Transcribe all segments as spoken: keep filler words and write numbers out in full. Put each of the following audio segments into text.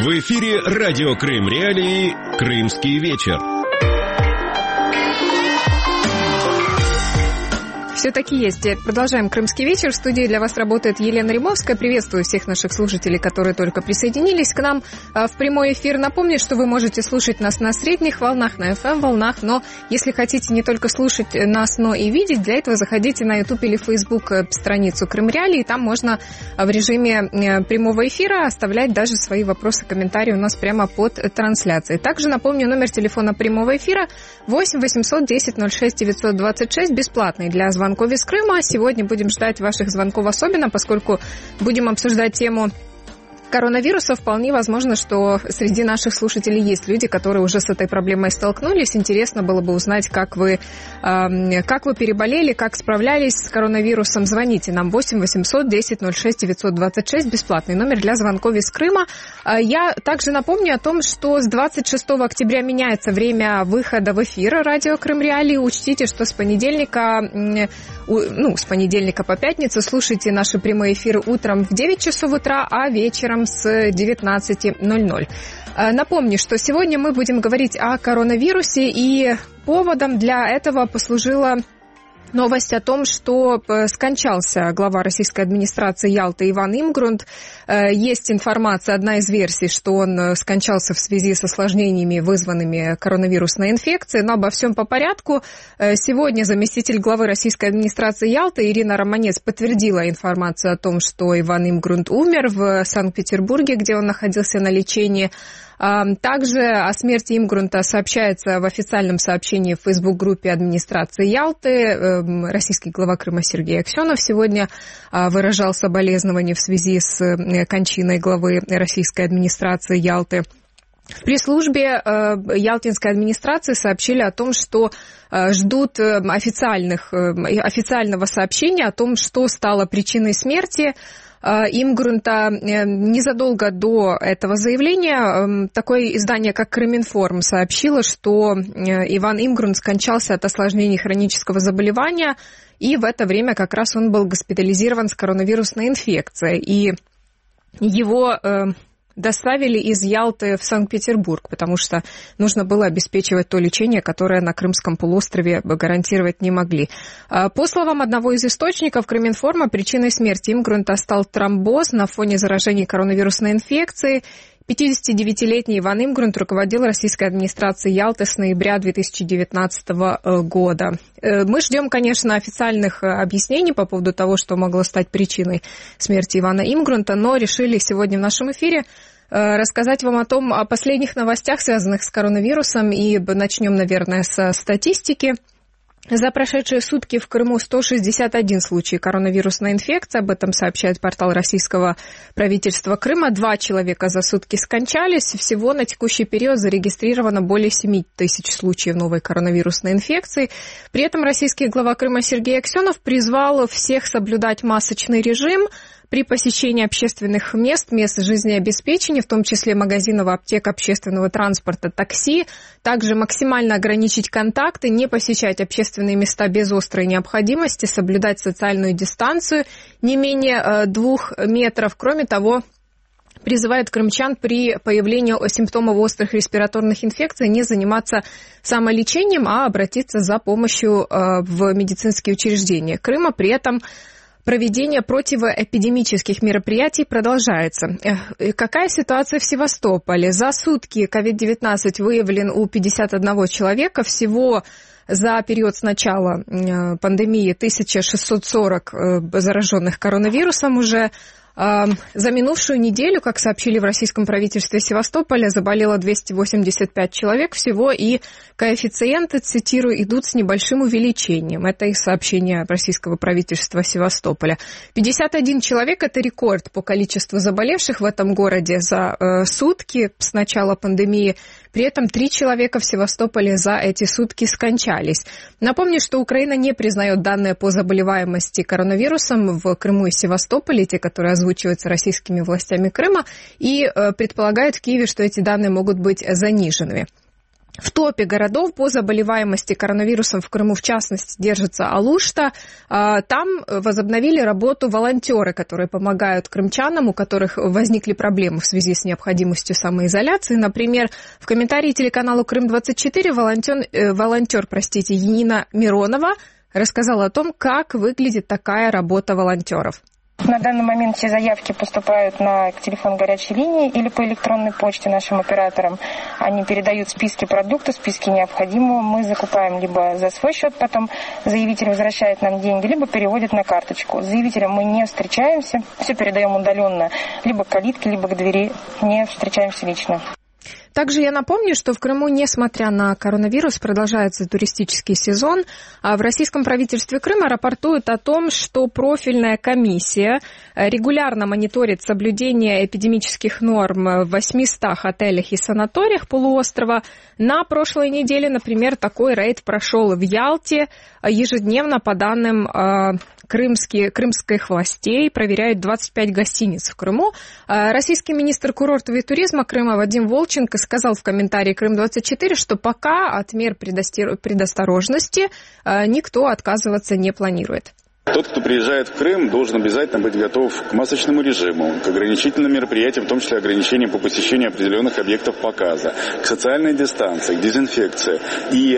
В эфире радио Крым Реалии «Крымский вечер». Все-таки есть. Продолжаем «Крымский вечер». В студии для вас работает Елена Римовская. Приветствую всех наших слушателей, которые только присоединились к нам в прямой эфир. Напомню, что вы можете слушать нас на средних волнах, на эф эм-волнах, но если хотите не только слушать нас, но и видеть, для этого заходите на YouTube или Facebook страницу Крым Реалии, и там можно в режиме прямого эфира оставлять даже свои вопросы, комментарии у нас прямо под трансляцией. Также напомню, номер телефона прямого эфира восемь восемьсот десять ноль шесть девятьсот двадцать шесть, бесплатный для звонков из Крыма. Сегодня будем ждать ваших звонков особенно, поскольку будем обсуждать тему коронавируса. Вполне возможно, что среди наших слушателей есть люди, которые уже с этой проблемой столкнулись. Интересно было бы узнать, как вы, э, как вы переболели, как справлялись с коронавирусом. Звоните нам восемь восемьсот десять ноль шесть девятьсот двадцать шесть, бесплатный номер для звонков из Крыма. Я также напомню о том, что с двадцать шестого октября меняется время выхода в эфир радио Крым Реалии. Учтите, что с понедельника, ну, с понедельника по пятницу слушайте наши прямые эфиры утром в девять часов утра, а вечером с девятнадцати ноль-ноль. Напомню, что сегодня мы будем говорить о коронавирусе, и поводом для этого послужила новость о том, что скончался глава российской администрации Ялты Иван Имгрунд. Есть информация, одна из версий, что он скончался в связи с осложнениями, вызванными коронавирусной инфекцией. Но обо всем по порядку. Сегодня заместитель главы российской администрации Ялты Ирина Романец подтвердила информацию о том, что Иван Имгрунд умер в Санкт-Петербурге, где он находился на лечении. Также о смерти Имгрунта сообщается в официальном сообщении в фейсбук-группе администрации Ялты. Российский глава Крыма Сергей Аксенов сегодня выражал соболезнования в связи с кончиной главы российской администрации Ялты. В пресс-службе ялтинской администрации сообщили о том, что ждут официальных, официального сообщения о том, что стало причиной смерти Имгрунта. Незадолго до этого заявления такое издание, как Крыминформ, сообщило, что Иван Имгрунд скончался от осложнений хронического заболевания, и в это время как раз он был госпитализирован с коронавирусной инфекцией, и его доставили из Ялты в Санкт-Петербург, потому что нужно было обеспечивать то лечение, которое на Крымском полуострове гарантировать не могли. По словам одного из источников Крыминформа, причиной смерти Имгрунта стал тромбоз на фоне заражения коронавирусной инфекцией. пятидесятидевятилетний Иван Имгрунд руководил российской администрацией Ялты с ноября две тысячи девятнадцатого года. Мы ждем, конечно, официальных объяснений по поводу того, что могло стать причиной смерти Ивана Имгрунта, но решили сегодня в нашем эфире рассказать вам о том, о последних новостях, связанных с коронавирусом, и начнем, наверное, со статистики. За прошедшие сутки в Крыму сто шестьдесят один случай коронавирусной инфекции. Об этом сообщает портал российского правительства Крыма. Два человека за сутки скончались. Всего на текущий период зарегистрировано более семь тысяч случаев новой коронавирусной инфекции. При этом российский глава Крыма Сергей Аксенов призвал всех соблюдать масочный режим при посещении общественных мест, мест жизнеобеспечения, в том числе магазинов, аптек, общественного транспорта, такси. Также максимально ограничить контакты, не посещать общественные места без острой необходимости, соблюдать социальную дистанцию не менее двух метров. Кроме того, призывает крымчан при появлении симптомов острых респираторных инфекций не заниматься самолечением, а обратиться за помощью в медицинские учреждения Крыма. При этом проведение противоэпидемических мероприятий продолжается. Какая ситуация в Севастополе? За сутки ковид девятнадцать выявлен у пятидесяти одного человека. Всего за период с начала пандемии тысяча шестьсот сорок зараженных коронавирусом уже. За минувшую неделю, как сообщили в российском правительстве Севастополя, заболело двести восемьдесят пять человек всего, и коэффициенты, цитирую, идут с небольшим увеличением. Это из сообщения российского правительства Севастополя. пятьдесят один человек – это рекорд по количеству заболевших в этом городе за э, сутки с начала пандемии. При этом три человека в Севастополе за эти сутки скончались. Напомню, что Украина не признает данные по заболеваемости коронавирусом в Крыму и Севастополе, те, которые озвучиваются российскими властями Крыма, и предполагает в Киеве, что эти данные могут быть заниженными. В топе городов по заболеваемости коронавирусом в Крыму, в частности, держится Алушта. Там возобновили работу волонтеры, которые помогают крымчанам, у которых возникли проблемы в связи с необходимостью самоизоляции. Например, в комментарии телеканалу Крым двадцать четыре волонтер, волонтер, простите, Енина Миронова рассказала о том, как выглядит такая работа волонтеров. На данный момент все заявки поступают на телефон горячей линии или по электронной почте нашим операторам. Они передают списки продуктов, списки необходимого. Мы закупаем либо за свой счет, потом заявитель возвращает нам деньги, либо переводит на карточку. С заявителем мы не встречаемся, все передаем удаленно, либо к калитке, либо к двери, не встречаемся лично. Также я напомню, что в Крыму, несмотря на коронавирус, продолжается туристический сезон. А в российском правительстве Крыма рапортуют о том, что профильная комиссия регулярно мониторит соблюдение эпидемических норм в восьмистах отелях и санаториях полуострова. На прошлой неделе, например, такой рейд прошел в Ялте. Ежедневно, по данным крымские, крымских властей, проверяют двадцать пять гостиниц в Крыму. Российский министр курортов и туризма Крыма Вадим Волченко сказал в комментарии Крым двадцать четыре, что пока от мер предосторожности никто отказываться не планирует. Тот, кто приезжает в Крым, должен обязательно быть готов к масочному режиму, к ограничительным мероприятиям, в том числе ограничениям по посещению определенных объектов показа, к социальной дистанции, к дезинфекции. И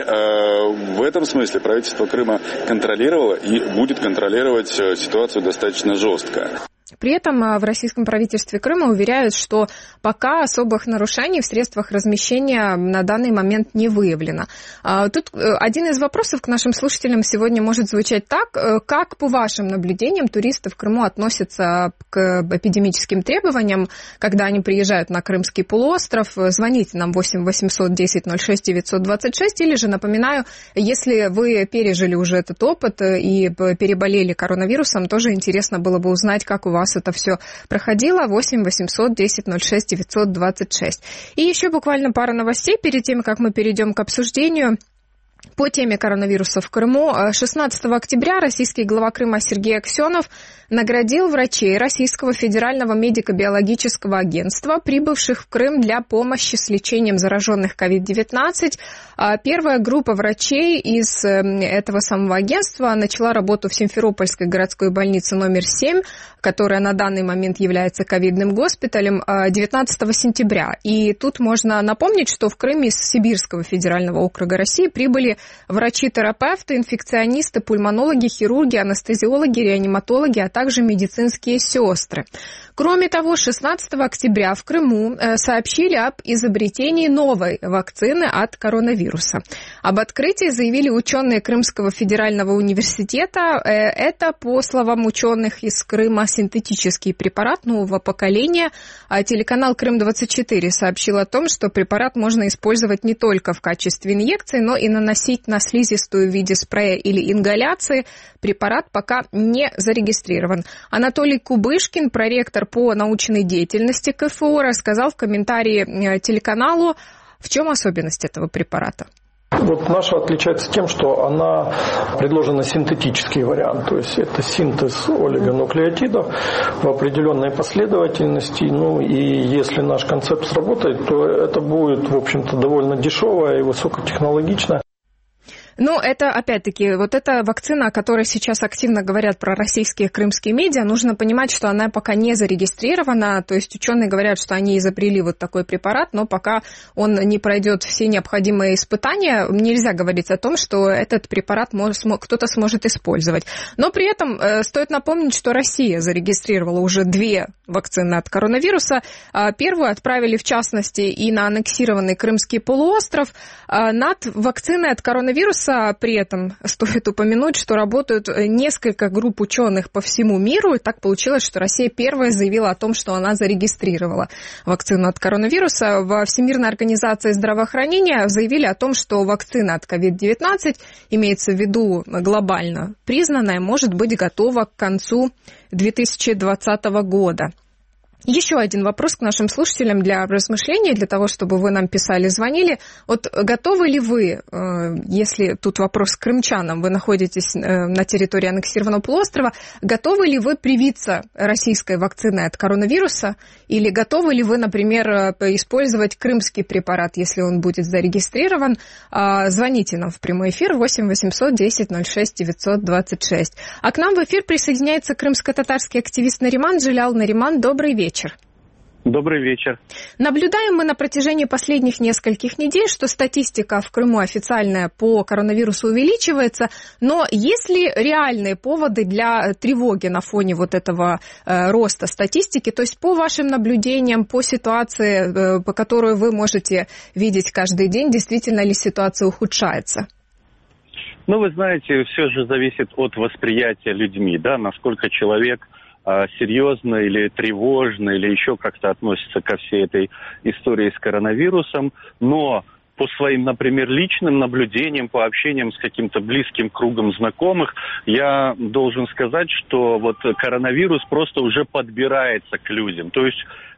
э, в этом смысле правительство Крыма контролировало и будет контролировать ситуацию достаточно жестко. При этом в российском правительстве Крыма уверяют, что пока особых нарушений в средствах размещения на данный момент не выявлено. Тут один из вопросов к нашим слушателям сегодня может звучать так. Как, по вашим наблюдениям, туристы в Крыму относятся к эпидемическим требованиям, когда они приезжают на Крымский полуостров? Звоните нам восемь восемьсот десять ноль шесть девятьсот двадцать шесть. Или же, напоминаю, если вы пережили уже этот опыт и переболели коронавирусом, тоже интересно было бы узнать, как у вас это все проходило. Восемь восемьсот десять ноль шесть девятьсот двадцать шесть. И еще буквально пара новостей перед тем, как мы перейдем к обсуждению. По теме коронавируса в Крыму шестнадцатого октября российский глава Крыма Сергей Аксенов наградил врачей Российского федерального медико-биологического агентства, прибывших в Крым для помощи с лечением зараженных ковид девятнадцать. Первая группа врачей из этого самого агентства начала работу в Симферопольской городской больнице номер семь, которая на данный момент является ковидным госпиталем, девятнадцатого сентября. И тут можно напомнить, что в Крым из Сибирского федерального округа России прибыли врачи-терапевты, инфекционисты, пульмонологи, хирурги, анестезиологи, реаниматологи, а также медицинские сестры. Кроме того, шестнадцатого октября в Крыму сообщили об изобретении новой вакцины от коронавируса. Об открытии заявили ученые Крымского федерального университета. Это, по словам ученых из Крыма, синтетический препарат нового поколения. Телеканал Крым двадцать четыре сообщил о том, что препарат можно использовать не только в качестве инъекции, но и наносить на слизистую в виде спрея или ингаляции. Препарат пока не зарегистрирован. Анатолий Кубышкин, проректор по научной деятельности КФУ, рассказал в комментарии телеканалу, в чем особенность этого препарата. Вот наша отличается тем, что она предложена синтетический вариант, то есть это синтез олигонуклеотидов в определенной последовательности. Ну и если наш концепт сработает, то это будет, в общем-то, довольно дешевая и высокотехнологичная. Ну, это, опять-таки, вот эта вакцина, о которой сейчас активно говорят про российские крымские медиа, нужно понимать, что она пока не зарегистрирована, то есть ученые говорят, что они изобрели вот такой препарат, но пока он не пройдет все необходимые испытания, нельзя говорить о том, что этот препарат может, кто-то сможет использовать. Но при этом э, стоит напомнить, что Россия зарегистрировала уже две вакцины от коронавируса. Первую отправили, в частности, и на аннексированный Крымский полуостров. Над вакциной от коронавируса при этом стоит упомянуть, что работают несколько групп ученых по всему миру. И так получилось, что Россия первая заявила о том, что она зарегистрировала вакцину от коронавируса. Во Всемирной организации здравоохранения заявили о том, что вакцина от ковид девятнадцать, имеется в виду глобально признанная, может быть готова к концу две тысячи двадцатого года. Еще один вопрос к нашим слушателям для размышления, для того, чтобы вы нам писали, звонили. Вот готовы ли вы, если тут вопрос к крымчанам, вы находитесь на территории аннексированного полуострова, готовы ли вы привиться российской вакциной от коронавируса, или готовы ли вы, например, использовать крымский препарат, если он будет зарегистрирован? Звоните нам в прямой эфир восемь восемьсот десять ноль шесть девятьсот двадцать шесть. А к нам в эфир присоединяется крымско-татарский активист Нариман. Джилял Нариман, добрый вечер. Добрый вечер. Наблюдаем мы на протяжении последних нескольких недель, что статистика в Крыму официальная по коронавирусу увеличивается, но есть ли реальные поводы для тревоги на фоне вот этого э, роста статистики? То есть по вашим наблюдениям, по ситуации, э, по которой вы можете видеть каждый день, действительно ли ситуация ухудшается? Ну, вы знаете, все же зависит от восприятия людьми, да, насколько человек серьезно или тревожно, или еще как-то относится ко всей этой истории с коронавирусом, но по своим, например, личным наблюдениям, по общениям с каким-то близким кругом знакомых, я должен сказать, что вот коронавирус просто уже подбирается к людям. То есть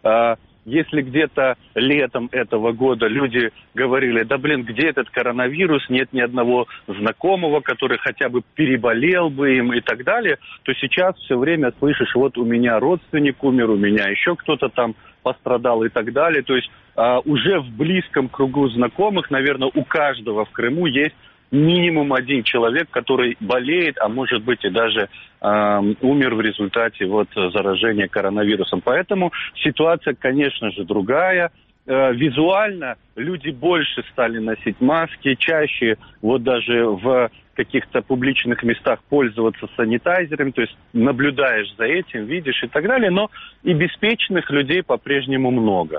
если где-то летом этого года люди говорили, да блин, где этот коронавирус, нет ни одного знакомого, который хотя бы переболел бы им и так далее, то сейчас все время слышишь, вот у меня родственник умер, у меня еще кто-то там пострадал и так далее. То есть а, уже в близком кругу знакомых, наверное, у каждого в Крыму есть минимум один человек, который болеет, а может быть и даже э, умер в результате вот, заражения коронавирусом. Поэтому ситуация, конечно же, другая. Э, визуально люди больше стали носить маски, чаще вот даже в каких-то публичных местах пользоваться санитайзером, то есть наблюдаешь за этим, видишь и так далее, но и беспечных людей по-прежнему много.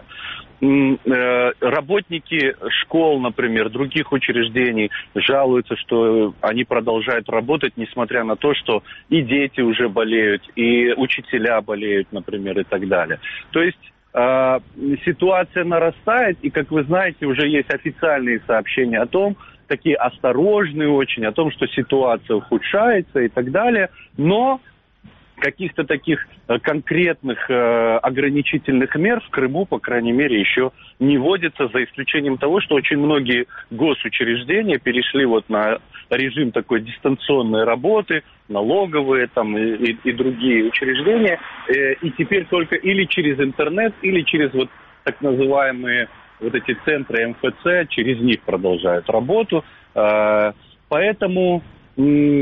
Работники школ, например, других учреждений жалуются, что они продолжают работать, несмотря на то, что и дети уже болеют, и учителя болеют, например, и так далее. То есть э, ситуация нарастает, и, как вы знаете, уже есть официальные сообщения о том, такие осторожные очень, о том, что ситуация ухудшается и так далее, но каких-то таких конкретных э, ограничительных мер в Крыму, по крайней мере, еще не вводится, за исключением того, что очень многие госучреждения перешли вот на режим такой дистанционной работы, налоговые там и, и, и другие учреждения, э, и теперь только или через интернет, или через вот так называемые вот эти центры эм эф цэ, через них продолжают работу. Э, поэтому э,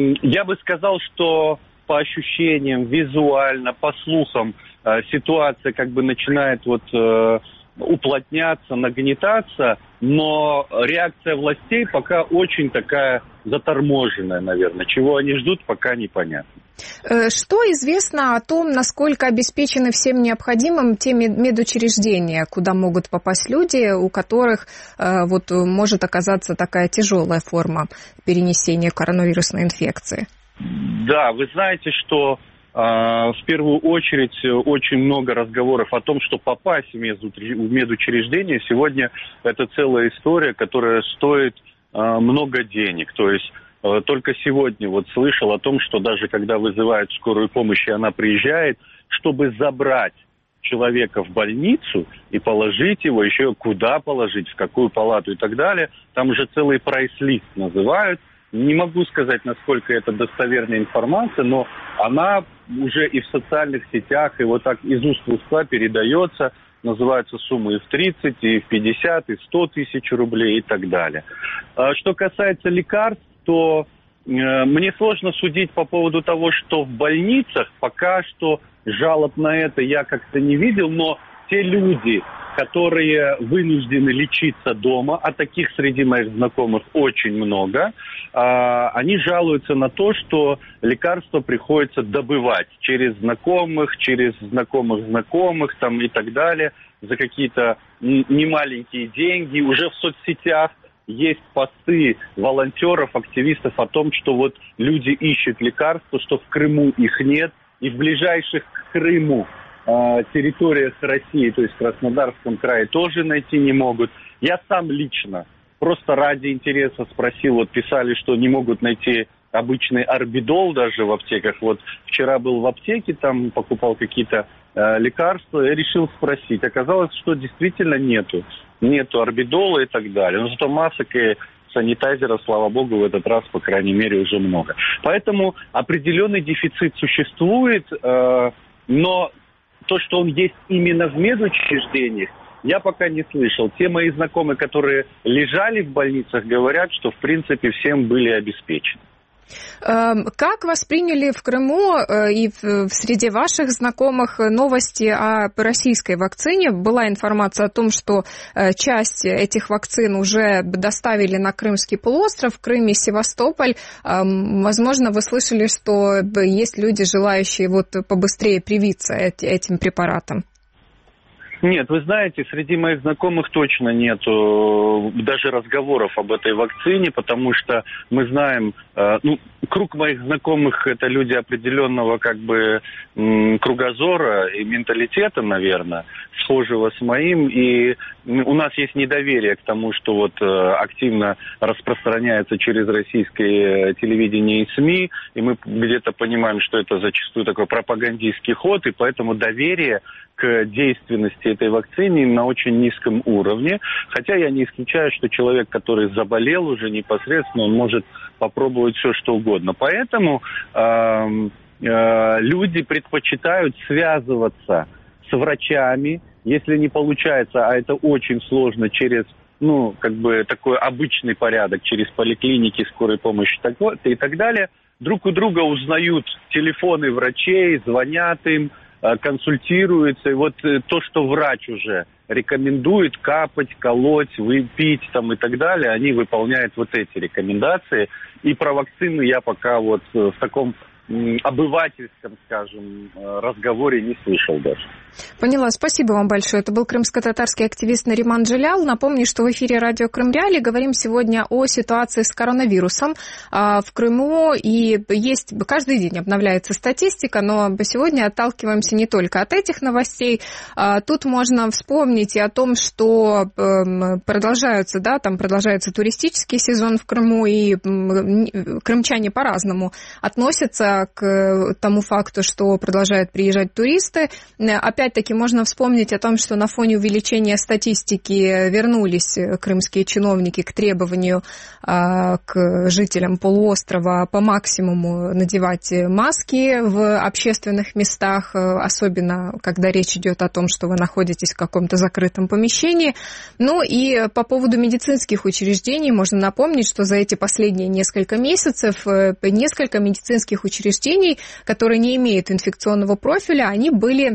я бы сказал, что по ощущениям, визуально, по слухам, э, ситуация как бы начинает вот э, уплотняться, нагнетаться, но реакция властей пока очень такая заторможенная, наверное. Чего они ждут, пока непонятно. Что известно о том, насколько обеспечены всем необходимым те медучреждения, куда могут попасть люди, у которых э, вот, может оказаться такая тяжелая форма перенесения коронавирусной инфекции? Да, вы знаете, что э, в первую очередь очень много разговоров о том, что попасть в медучреждение сегодня это целая история, которая стоит э, много денег. То есть э, только сегодня вот слышал о том, что даже когда вызывают скорую помощь, и она приезжает, чтобы забрать человека в больницу и положить его, еще куда положить, в какую палату и так далее, там уже целый прайс-лист называют. Не могу сказать, насколько это достоверная информация, но она уже и в социальных сетях, и вот так из уст в уста передается, называются суммы и в тридцать, и в пятьдесят, и в сто тысяч рублей и так далее. Что касается лекарств, то э, мне сложно судить по поводу того, что в больницах пока что жалоб на это я как-то не видел, но те люди, которые вынуждены лечиться дома, а таких среди моих знакомых очень много, они жалуются на то, что лекарства приходится добывать через знакомых, через знакомых знакомых там, и так далее, за какие-то немаленькие деньги. Уже в соцсетях есть посты волонтеров, активистов о том, что вот люди ищут лекарства, что в Крыму их нет, и в ближайших к Крыму территориях России, то есть в Краснодарском крае, тоже найти не могут. Я сам лично, просто ради интереса спросил, вот писали, что не могут найти обычный орбидол даже в аптеках. Вот вчера был в аптеке, там покупал какие-то э, лекарства и решил спросить. Оказалось, что действительно нету. Нету орбидола и так далее. Но зато масок и санитайзера, слава богу, в этот раз, по крайней мере, уже много. Поэтому определенный дефицит существует, э, но то, что он есть именно в медучреждениях, я пока не слышал. Те мои знакомые, которые лежали в больницах, говорят, что, в принципе, всем были обеспечены. Как восприняли в Крыму и в среде ваших знакомых новости о российской вакцине? Была информация о том, что часть этих вакцин уже доставили на Крымский полуостров, Крым и Севастополь. Возможно, вы слышали, что есть люди, желающие вот побыстрее привиться этим препаратом? Нет, вы знаете, среди моих знакомых точно нету даже разговоров об этой вакцине, потому что мы знаем, э, ну, круг моих знакомых — это люди определенного как бы м, кругозора и менталитета, наверное, схожего с моим, и у нас есть недоверие к тому, что вот э, активно распространяется через российское телевидение и СМИ, и мы где-то понимаем, что это зачастую такой пропагандистский ход, и поэтому доверие к действенности этой вакцины на очень низком уровне. Хотя я не исключаю, что человек, который заболел уже непосредственно, он может попробовать все, что угодно. Поэтому э, э, люди предпочитают связываться с врачами, если не получается, а это очень сложно, через, ну, как бы такой обычный порядок, через поликлиники, скорой помощи и так далее. Друг у друга узнают телефоны врачей, звонят им, консультируются, и вот то, что врач уже рекомендует капать, колоть, выпить там и так далее, они выполняют вот эти рекомендации. И про вакцину я пока вот в таком обывательском, скажем, разговоре не слышал даже. Поняла. Спасибо вам большое. Это был крымско-татарский активист Нариман Джеляль. Напомню, что в эфире радио Крым Реалии говорим сегодня о ситуации с коронавирусом в Крыму. И есть, каждый день обновляется статистика, но сегодня отталкиваемся не только от этих новостей. Тут можно вспомнить и о том, что продолжаются, да, там продолжается туристический сезон в Крыму, и крымчане по-разному относятся к тому факту, что продолжают приезжать туристы. Опять-таки можно вспомнить о том, что на фоне увеличения статистики вернулись крымские чиновники к требованию к жителям полуострова по максимуму надевать маски в общественных местах, особенно когда речь идет о том, что вы находитесь в каком-то закрытом помещении. Ну и по поводу медицинских учреждений можно напомнить, что за эти последние несколько месяцев несколько медицинских учреждений, которые не имеют инфекционного профиля, они были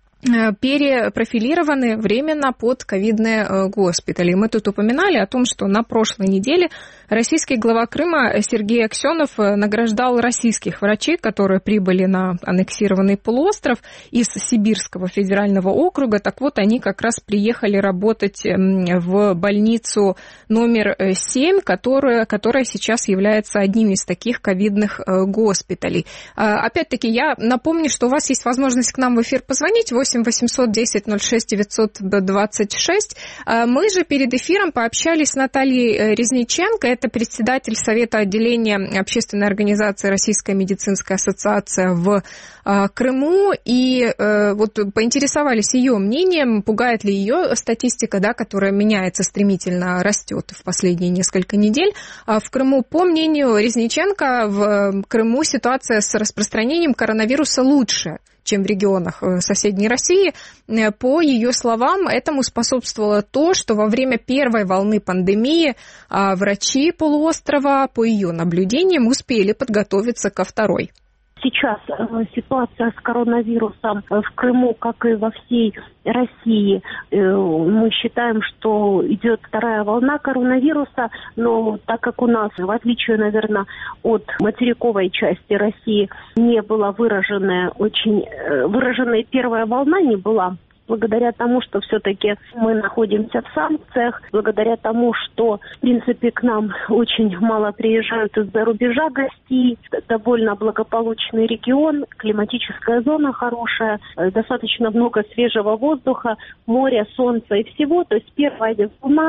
перепрофилированы временно под ковидные госпитали. Мы тут упоминали о том, что на прошлой неделе российский глава Крыма Сергей Аксенов награждал российских врачей, которые прибыли на аннексированный полуостров из Сибирского федерального округа. Так вот, они как раз приехали работать в больницу номер семь, которая, которая сейчас является одним из таких ковидных госпиталей. Опять-таки, я напомню, что у вас есть возможность к нам в эфир позвонить, восемь восемьсот десять ноль шесть девятьсот двадцать шесть. Мы же перед эфиром пообщались с Натальей Резниченко, это председатель Совета отделения общественной организации Российская медицинская ассоциация в Крыму, и вот поинтересовались ее мнением, пугает ли ее статистика, да, которая меняется, стремительно растет в последние несколько недель. В Крыму, по мнению Резниченко, в Крыму ситуация с распространением коронавируса лучше, чем в регионах соседней России. По ее словам, этому способствовало то, что во время первой волны пандемии врачи полуострова, по ее наблюдениям, успели подготовиться ко второй. Сейчас ситуация с коронавирусом в Крыму, как и во всей России, мы считаем, что идет вторая волна коронавируса, но так как у нас, в отличие, наверное, от материковой части России, не была выраженная очень выраженная первая волна, не была, благодаря тому, что все-таки мы находимся в санкциях, благодаря тому, что, в принципе, к нам очень мало приезжают из-за рубежа гостей, довольно благополучный регион, климатическая зона хорошая, достаточно много свежего воздуха, моря, солнца и всего. То есть первая волна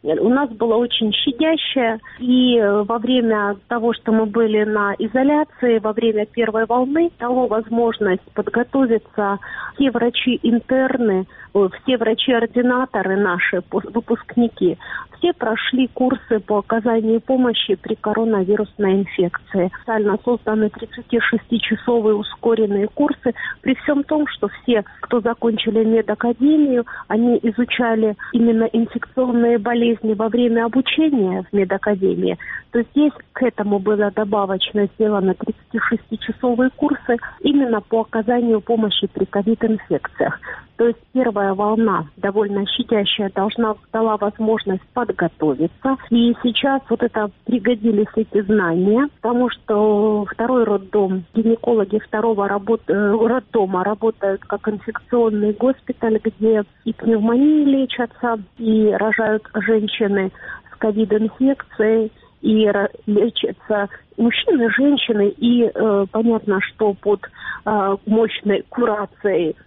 у нас была очень щадящая. И во время того, что мы были на изоляции, во время первой волны, дало возможность подготовиться все врачи-интерны, все врачи-ординаторы наши, выпускники, все прошли курсы по оказанию помощи при коронавирусной инфекции. Специально созданы тридцатишестичасовые ускоренные курсы, при всем том, что все, кто закончили медакадемию, они изучали именно инфекционные болезни во время обучения в медакадемии. То здесь к этому было добавочно сделано тридцатишестичасовые курсы именно по оказанию помощи при ковид-инфекциях. То есть первая волна, довольно щадящая, должна дала возможность подготовиться. И сейчас вот это пригодились эти знания, потому что второй роддом, гинекологи второго работ, роддома работают как инфекционный госпиталь, где и пневмонии лечатся, и рожают женщины с ковид-инфекцией, и лечатся мужчины, женщины, и э, понятно, что под э, мощной курацией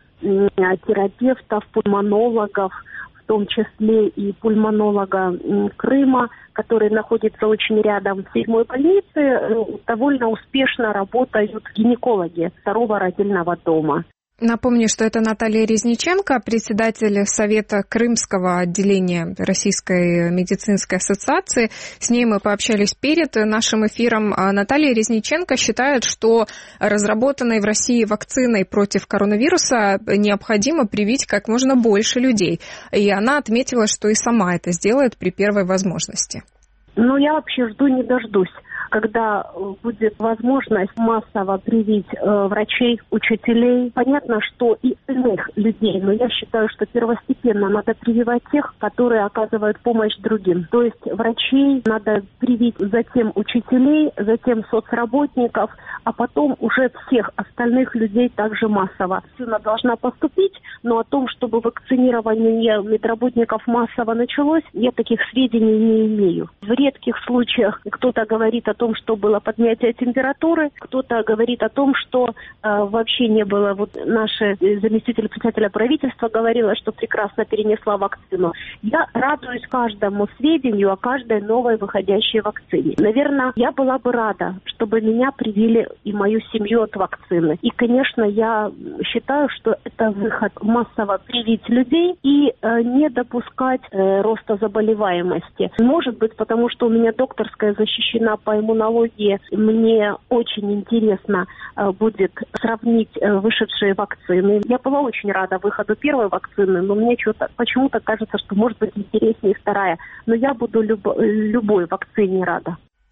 терапевтов, пульмонологов, в том числе и пульмонолога Крыма, который находится очень рядом в седьмой больнице, довольно успешно работают гинекологи второго родильного дома. Напомню, что это Наталья Резниченко, председатель Совета Крымского отделения Российской медицинской ассоциации. С ней мы пообщались перед нашим эфиром. Наталья Резниченко считает, что разработанной в России вакциной против коронавируса необходимо привить как можно больше людей. И она отметила, что и сама это сделает при первой возможности. Ну, я вообще жду не дождусь, когда будет возможность массово привить э, врачей, учителей. Понятно, что и иных людей, но я считаю, что первостепенно надо прививать тех, которые оказывают помощь другим. То есть врачей надо привить, затем учителей, затем соцработников, а потом уже всех остальных людей также массово. Вакцина должна поступить, но о том, чтобы вакцинирование медработников массово началось, я таких сведений не имею. В редких случаях кто-то говорит о том, что было поднятие температуры, кто-то говорит о том, что э, вообще не было. Вот наша заместитель председателя правительства говорила, что прекрасно перенесла вакцину. Я радуюсь каждому сведению о каждой новой выходящей вакцине. Наверное, я была бы рада, чтобы меня привили и мою семью от вакцины. И, конечно, я считаю, что это выход массово привить людей и э, не допускать э, роста заболеваемости. Может быть, потому что у меня докторская защищена по иммунологии. Мне очень интересно э, будет сравнить э, вышедшие вакцины. Я была очень рада выходу первой вакцины, но мне что-то почему-то кажется, что может быть интереснее вторая. Но я буду люб- любой вакцине рада.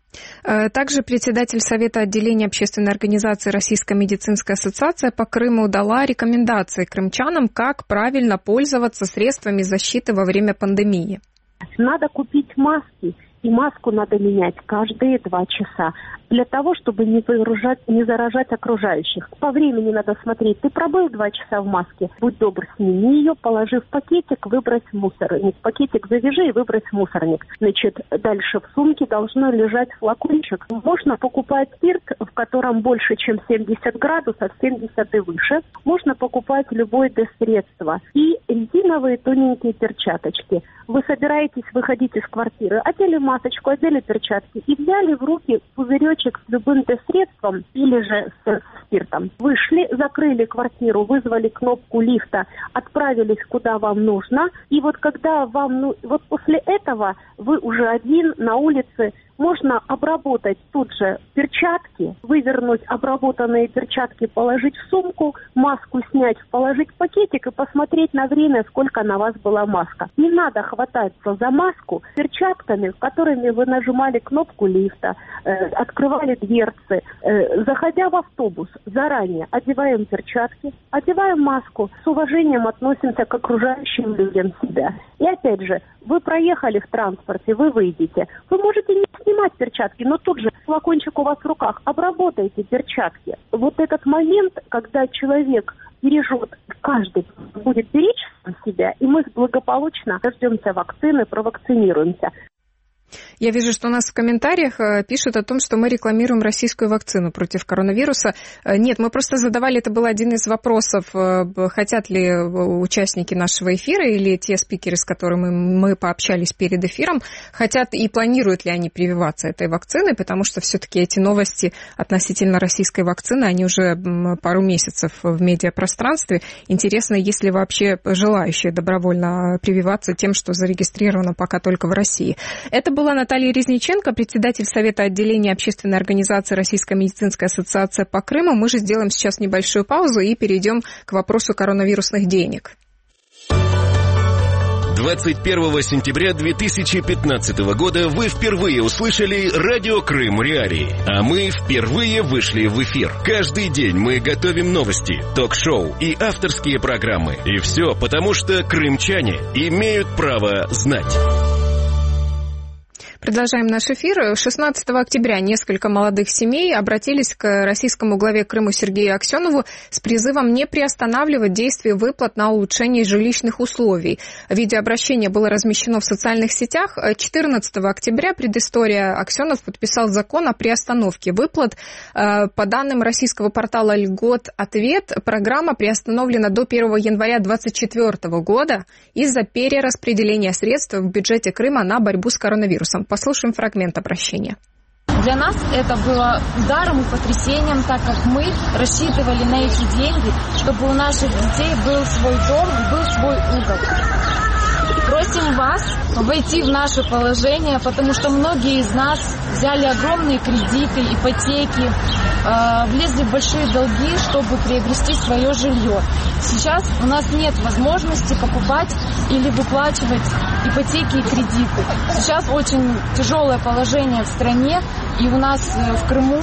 Также председатель Совета отделения общественной организации Российская медицинская ассоциация по Крыму дала рекомендации крымчанам, как правильно пользоваться средствами защиты во время пандемии. Надо купить маски, и маску надо менять каждые два часа. Для того, чтобы не выражать, не заражать окружающих. По времени надо смотреть. Ты пробыл два часа в маске, будь добр, сними ее, положи в пакетик, выбрось в мусорник. Пакетик завяжи и выбрось в мусорник. Значит, дальше в сумке должно лежать флакончик. Можно покупать спирт, в котором больше, чем семьдесят градусов, семьдесят и выше. Можно покупать любое дезсредство. И резиновые тоненькие перчаточки. Вы собираетесь выходить из квартиры, одели масочку, одели перчатки и взяли в руки пузыречек с любым средством или же с спиртом. Вышли, закрыли квартиру, вызвали кнопку лифта, отправились куда вам нужно. И вот когда вам, ну, вот после этого вы уже один на улице, можно обработать тут же перчатки, вывернуть обработанные перчатки, положить в сумку, маску снять, положить в пакетик и посмотреть на время, сколько на вас была маска. Не надо хвататься за маску перчатками, которыми вы нажимали кнопку лифта, э, открывали дверцы. Э, заходя в автобус, заранее одеваем перчатки, одеваем маску, с уважением относимся к окружающим людям себя. И опять же, вы проехали в транспорте, вы выйдете. Вы можете не снимать перчатки, но тут же флакончик у вас в руках, обработайте перчатки. Вот этот момент, когда человек бережет, каждый будет беречь себя, и мы благополучно дождемся вакцины, провакцинируемся. Я вижу, что у нас в комментариях пишут о том, что мы рекламируем российскую вакцину против коронавируса. Нет, мы просто задавали, это был один из вопросов, хотят ли участники нашего эфира или те спикеры, с которыми мы пообщались перед эфиром, хотят и планируют ли они прививаться этой вакциной, потому что все-таки эти новости относительно российской вакцины, они уже пару месяцев в медиапространстве. Интересно, есть ли вообще желающие добровольно прививаться тем, что зарегистрировано пока только в России. Это была Наталья Резниченко, председатель Совета отделения общественной организации Российская медицинская ассоциация по Крыму. Мы же сделаем сейчас небольшую паузу и перейдем к вопросу коронавирусных денег. двадцать первого сентября две тысячи пятнадцатого года вы впервые услышали радио Крым Реалии, а мы впервые вышли в эфир. Каждый день мы готовим новости, ток-шоу и авторские программы. И все потому, что крымчане имеют право знать. Продолжаем наш эфир. шестнадцатого октября несколько молодых семей обратились к российскому главе Крыма Сергею Аксенову с призывом не приостанавливать действие выплат на улучшение жилищных условий. Видеообращение было размещено в социальных сетях. четырнадцатого октября предыстория: Аксенов подписал закон о приостановке выплат. По данным российского портала «Льгот Ответ», программа приостановлена до первого января две тысячи двадцать четвёртого года из-за перераспределения средств в бюджете Крыма на борьбу с коронавирусом. Послушаем фрагмент обращения. Для нас это было ударом и потрясением, так как мы рассчитывали на эти деньги, чтобы у наших детей был свой дом, был свой угол. Просим вас войти в наше положение, потому что многие из нас взяли огромные кредиты, ипотеки, э, влезли в большие долги, чтобы приобрести свое жилье. Сейчас у нас нет возможности покупать или выплачивать ипотеки и кредиты. Сейчас очень тяжелое положение в стране, и у нас в Крыму.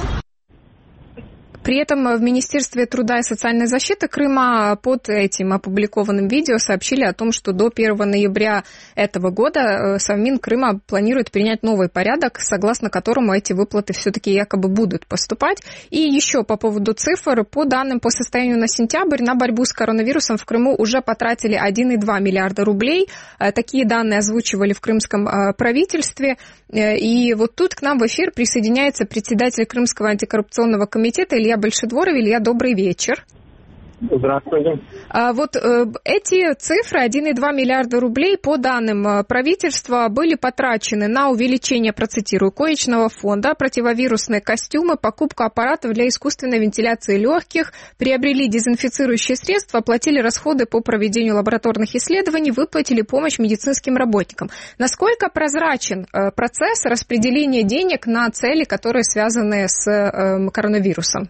При этом в Министерстве труда и социальной защиты Крыма под этим опубликованным видео сообщили о том, что до первого ноября этого года Совмин Крыма планирует принять новый порядок, согласно которому эти выплаты все-таки якобы будут поступать. И еще по поводу цифр. По данным по состоянию на сентябрь на борьбу с коронавирусом в Крыму уже потратили один и два миллиарда рублей. Такие данные озвучивали в крымском правительстве. И вот тут к нам в эфир присоединяется председатель Крымского антикоррупционного комитета Илья Большедворов. Илья, добрый вечер. Здравствуйте. А вот э, эти цифры, один и два миллиарда рублей, по данным правительства, были потрачены на увеличение, процитирую, коечного фонда, противовирусные костюмы, покупку аппаратов для искусственной вентиляции легких, приобрели дезинфицирующие средства, оплатили расходы по проведению лабораторных исследований, выплатили помощь медицинским работникам. Насколько прозрачен э, процесс распределения денег на цели, которые связаны с э, коронавирусом?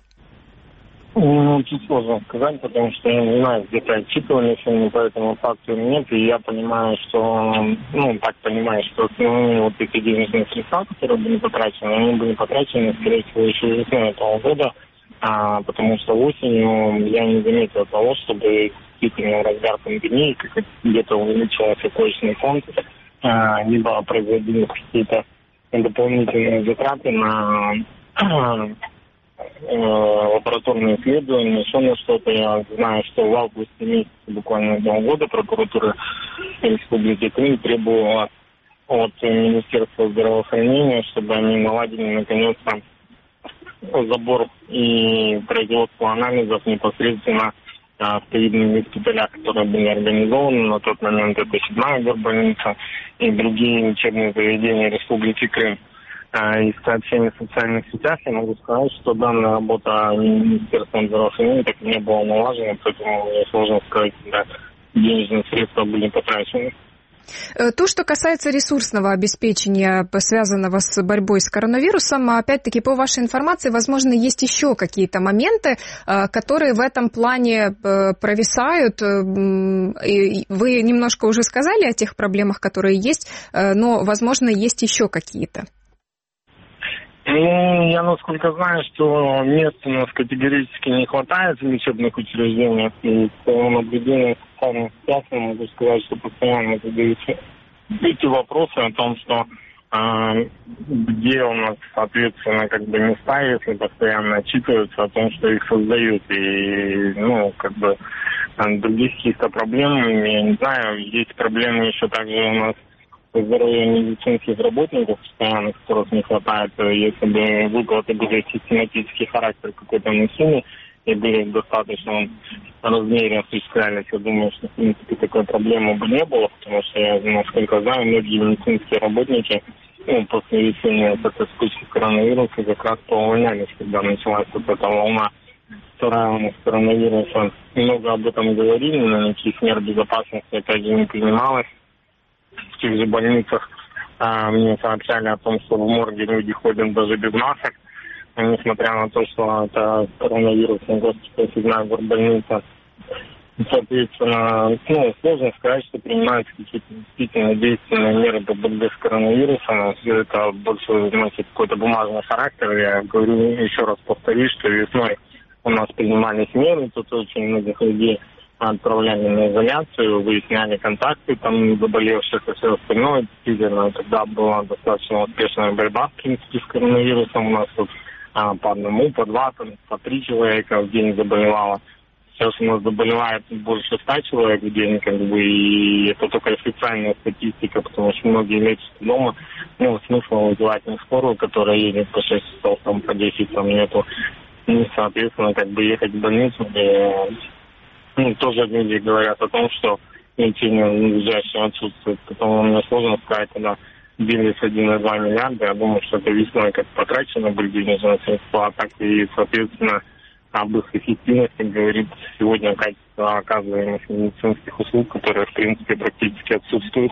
Ну, очень сложно сказать, потому что я не знаю, где-то отчитывались они по этому факту или нет, и я понимаю, что, ну, так понимаю, что основные вот эти денежные средства, которые были потрачены, они были потрачены, скорее всего, еще весной этого года, а, потому что осенью я не заметил того, чтобы действительно разгар пандемии где-то увеличился коечный фонд, а, либо производились какие-то дополнительные затраты на лабораторные исследования, еще на что-то. Я знаю, что в августе месяце буквально этого года прокуратура Республики Крым требовала от Министерства здравоохранения, чтобы они наладили наконец-то забор и производство анализов непосредственно в ковидных госпиталях, которые были организованы. На тот момент это седьмая горбольница и другие лечебные заведения Республики Крым. Из сообщений в социальных сетях я могу сказать, что данная работа Министерством здравоохранения так и не была налажена, поэтому мне сложно сказать, когда денежные средства были потрачены. То, что касается ресурсного обеспечения, связанного с борьбой с коронавирусом, опять-таки, по вашей информации, возможно, есть еще какие-то моменты, которые в этом плане провисают. Вы немножко уже сказали о тех проблемах, которые есть, но, возможно, есть еще какие-то. Ну, я насколько знаю, что мест у нас категорически не хватает в лечебных учреждениях. И по наблюдению в социальных сетях я могу сказать, что постоянно задаются эти вопросы о том, что э, где у нас, соответственно, как бы места, если постоянно отчитываются о том, что их создают. И, ну, как бы других каких-то проблем, я не знаю, есть проблемы еще также у нас здоровья медицинских работников, постоянно которых не хватает. Если бы выплаты были систематический характер какой-то на сумму и были в достаточном размере осуществлялись, я думаю, что в принципе такой проблемы бы не было, потому что я, насколько знаю, многие медицинские работники ну, после весенней этой вспышки коронавируса как раз поувольнялись, когда началась вот эта волна вторая с коронавирусом. Много об этом говорили, но никаких мер безопасности опять же не принималось. В тех же больницах а, мне сообщали о том, что в морге люди ходят даже без масок, несмотря на то, что это коронавирусная госпиталь, седьмая горбольница. Соответственно, ну, сложно сказать, что принимаются какие-то действительно действенные меры по борьбе с коронавирусом. Это больше носит какой-то бумажный характер. Я говорю, еще раз повторюсь, что весной у нас принимались меры, тут очень многих людей отправляли на изоляцию, выясняли контакты там заболевших и все остальное. Действительно, тогда была достаточно успешная борьба, в принципе, с коронавирусом. У нас тут а, по одному, по два, там, по три человека в день заболевало. Сейчас у нас заболевает больше ста человек в день, как бы, и это только официальная статистика, потому что многие лечатся дома. Ну, смысла вызывать не скорую, которая едет по шесть часов, там, по десять, там, нету. И, соответственно, как бы ехать в больницу, где, ну, тоже люди говорят о том, что лечение надлежащее отсутствует. Поэтому мне сложно сказать, когда бились один и два миллиарда, я думаю, что это весной как потрачено были денежные средства, а так и, соответственно, об их эффективности говорит сегодня качество оказываемых медицинских услуг, которые, в принципе, практически отсутствуют.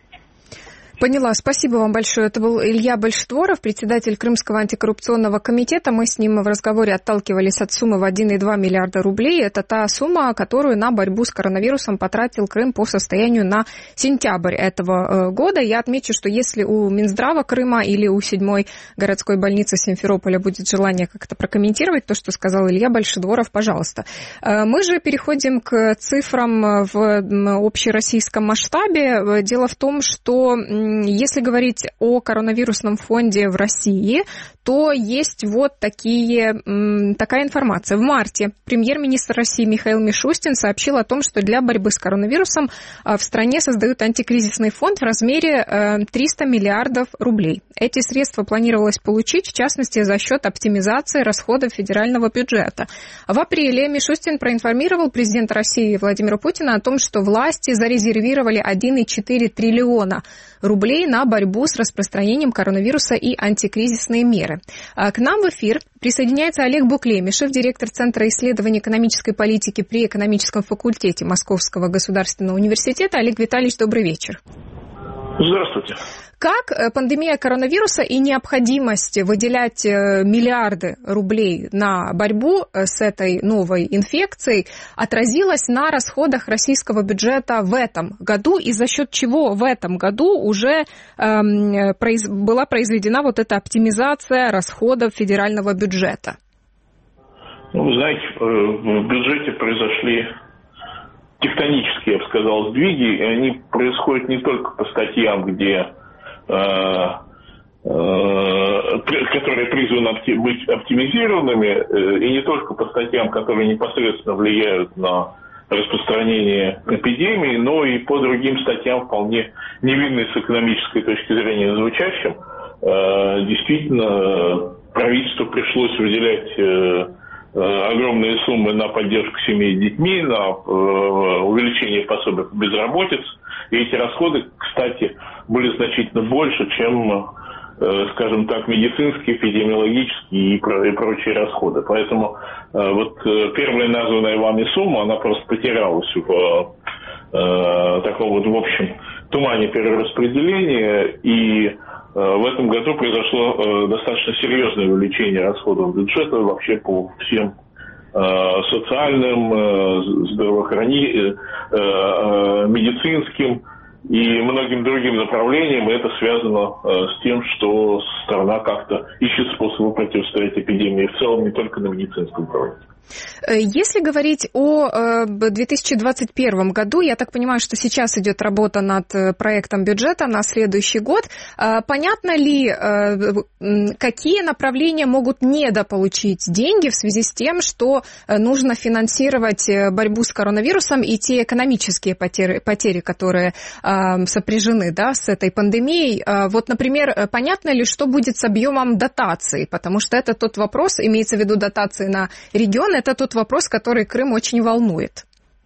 Поняла. Спасибо вам большое. Это был Илья Большетворов, председатель Крымского антикоррупционного комитета. Мы с ним в разговоре отталкивались от суммы в один и два миллиарда рублей. Это та сумма, которую на борьбу с коронавирусом потратил Крым по состоянию на сентябрь этого года. Я отмечу, что если у Минздрава Крыма или у седьмой городской больницы Симферополя будет желание как-то прокомментировать то, что сказал Илья Большетворов, пожалуйста. Мы же переходим к цифрам в общероссийском масштабе. Дело в том, что если говорить о коронавирусном фонде в России, то есть вот такие, такая информация. В марте премьер-министр России Михаил Мишустин сообщил о том, что для борьбы с коронавирусом в стране создают антикризисный фонд в размере триста миллиардов рублей. Эти средства планировалось получить, в частности, за счет оптимизации расходов федерального бюджета. В апреле Мишустин проинформировал президента России Владимира Путина о том, что власти зарезервировали один и четыре триллиона рублей на борьбу с распространением коронавируса и антикризисные меры. К нам в эфир присоединяется Олег Буклемишев, директор Центра исследований экономической политики при экономическом факультете Московского государственного университета. Олег Витальевич, добрый вечер. Здравствуйте. Как пандемия коронавируса и необходимость выделять миллиарды рублей на борьбу с этой новой инфекцией отразилась на расходах российского бюджета в этом году, и за счет чего в этом году уже эм, произ... была произведена вот эта оптимизация расходов федерального бюджета? Ну, вы знаете, в бюджете произошли тектонические, я бы сказал, сдвиги, и они происходят не только по статьям, где которые призваны быть оптимизированными, и не только по статьям, которые непосредственно влияют на распространение эпидемии, но и по другим статьям, вполне невинной с экономической точки зрения звучащим. Действительно, правительству пришлось выделять огромные суммы на поддержку семей с детьми, на увеличение пособий по безработице. И эти расходы, кстати, были значительно больше, чем, скажем так, медицинские, эпидемиологические и прочие расходы. Поэтому вот первая названная вами сумма, она просто потерялась в таком вот, в общем, тумане перераспределения. И в этом году произошло достаточно серьезное увеличение расходов бюджета вообще по всем социальным, здравоохранительным, медицинским и многим другим направлениям. И это связано с тем, что страна как-то ищет способы противостоять эпидемии в целом, не только на медицинском уровне. Если говорить о две тысячи двадцать первом году, я так понимаю, что сейчас идет работа над проектом бюджета на следующий год. Понятно ли, какие направления могут недополучить деньги в связи с тем, что нужно финансировать борьбу с коронавирусом и те экономические потери, потери которые сопряжены, да, с этой пандемией. Вот, например, понятно ли, что будет с объемом дотаций? Потому что это тот вопрос, имеется в виду дотации на регион, это тот вопрос, который Крым очень волнует.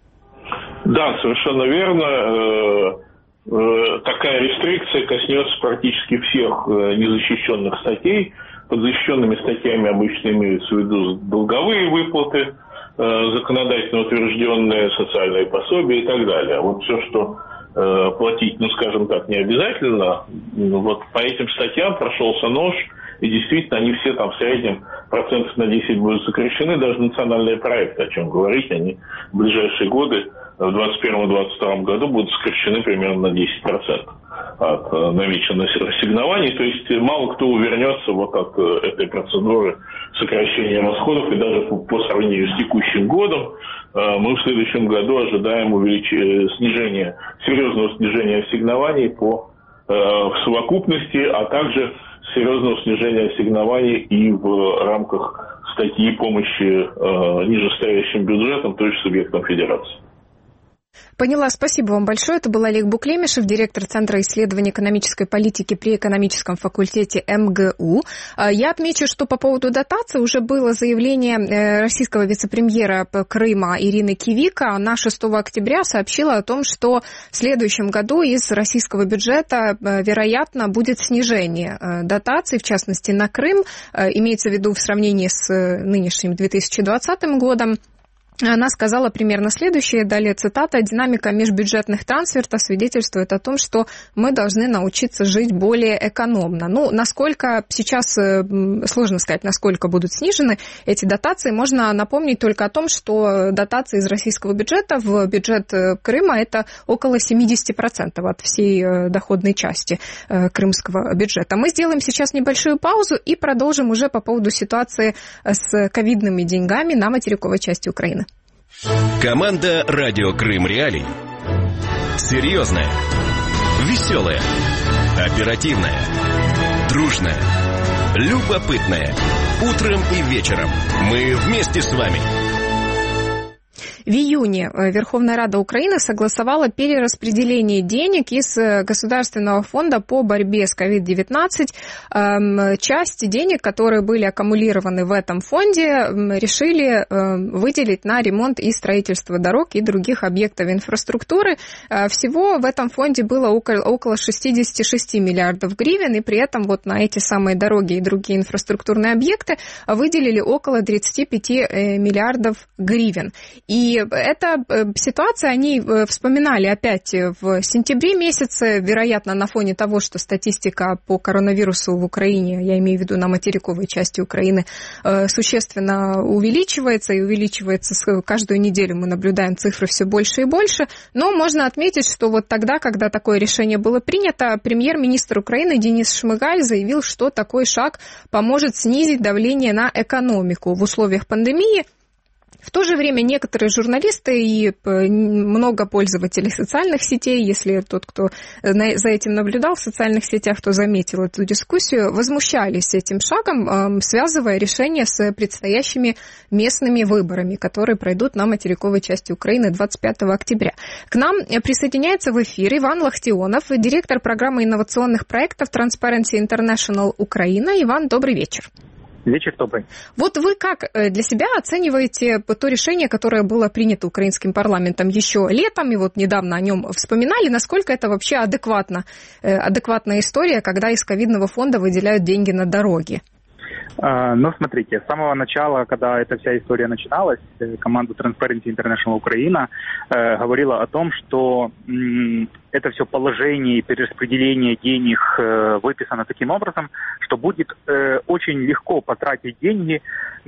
Да, совершенно верно. Такая рестрикция коснется практически всех незащищенных статей. Под защищенными статьями обычно имеются в виду долговые выплаты, законодательно утвержденные, социальные пособия и так далее. Вот все, что платить, ну, скажем так, не обязательно, вот по этим статьям прошелся нож, и действительно они все там в среднем процентов на десять будут сокращены, даже национальные проекты, о чем говорить, они в ближайшие годы, в двадцать первом — двадцать втором году будут сокращены примерно на десять процентов от намеченных ассигнований, то есть мало кто увернется вот от этой процедуры сокращения расходов, и даже по, по сравнению с текущим годом мы в следующем году ожидаем увелич... снижения, серьезного снижения ассигнований по, э, в совокупности, а также серьезного снижения ассигнований и в рамках статьи помощи э, нижестоящим бюджетам, то есть субъектам федерации. Поняла, спасибо вам большое. Это был Олег Буклемишев, директор Центра исследований экономической политики при экономическом факультете эм гэ у. Я отмечу, что по поводу дотации уже было заявление российского вице-премьера Крыма Ирины Кивика. Она шестого октября сообщила о том, что в следующем году из российского бюджета, вероятно, будет снижение дотаций, в частности, на Крым. Имеется в виду в сравнении с нынешним две тысячи двадцатым годом. Она сказала примерно следующее, далее цитата: «Динамика межбюджетных трансфертов свидетельствует о том, что мы должны научиться жить более экономно». Ну, насколько сейчас, сложно сказать, насколько будут снижены эти дотации. Можно напомнить только о том, что дотации из российского бюджета в бюджет Крыма – это около семьдесят процентов от всей доходной части крымского бюджета. Мы сделаем сейчас небольшую паузу и продолжим уже по поводу ситуации с ковидными деньгами на материковой части Украины. Команда «Радио Крым Реалии». Серьезная, веселая, оперативная, дружная, любопытная. Утром и вечером мы вместе с вами. В июне Верховная Рада Украины согласовала перераспределение денег из Государственного фонда по борьбе с ковид девятнадцать. Часть денег, которые были аккумулированы в этом фонде, решили выделить на ремонт и строительство дорог и других объектов инфраструктуры. Всего в этом фонде было около шестьдесят шесть миллиардов гривен, и при этом вот на эти самые дороги и другие инфраструктурные объекты выделили около тридцать пять миллиардов гривен. И эта ситуация они вспоминали опять в сентябре месяце, вероятно, на фоне того, что статистика по коронавирусу в Украине, я имею в виду на материковой части Украины, существенно увеличивается, и увеличивается каждую неделю, мы наблюдаем цифры все больше и больше. Но можно отметить, что вот тогда, когда такое решение было принято, премьер-министр Украины Денис Шмыгаль заявил, что такой шаг поможет снизить давление на экономику в условиях пандемии. В то же время некоторые журналисты и много пользователей социальных сетей, если тот, кто за этим наблюдал в социальных сетях, то заметил эту дискуссию, возмущались этим шагом, связывая решение с предстоящими местными выборами, которые пройдут на материковой части Украины двадцать пятого октября. К нам присоединяется в эфир Иван Лахтионов, директор программы инновационных проектов Transparency International Украина. Иван, добрый вечер. Вечер добрый. Вот вы как для себя оцениваете то решение, которое было принято украинским парламентом еще летом, и вот недавно о нем вспоминали, насколько это вообще адекватно, адекватная история, когда из ковидного фонда выделяют деньги на дороги? Ну, смотрите, с самого начала, когда эта вся история начиналась, команда Transparency International Украина э, говорила о том, что м, это все положение и перераспределение денег э, выписано таким образом, что будет э, очень легко потратить деньги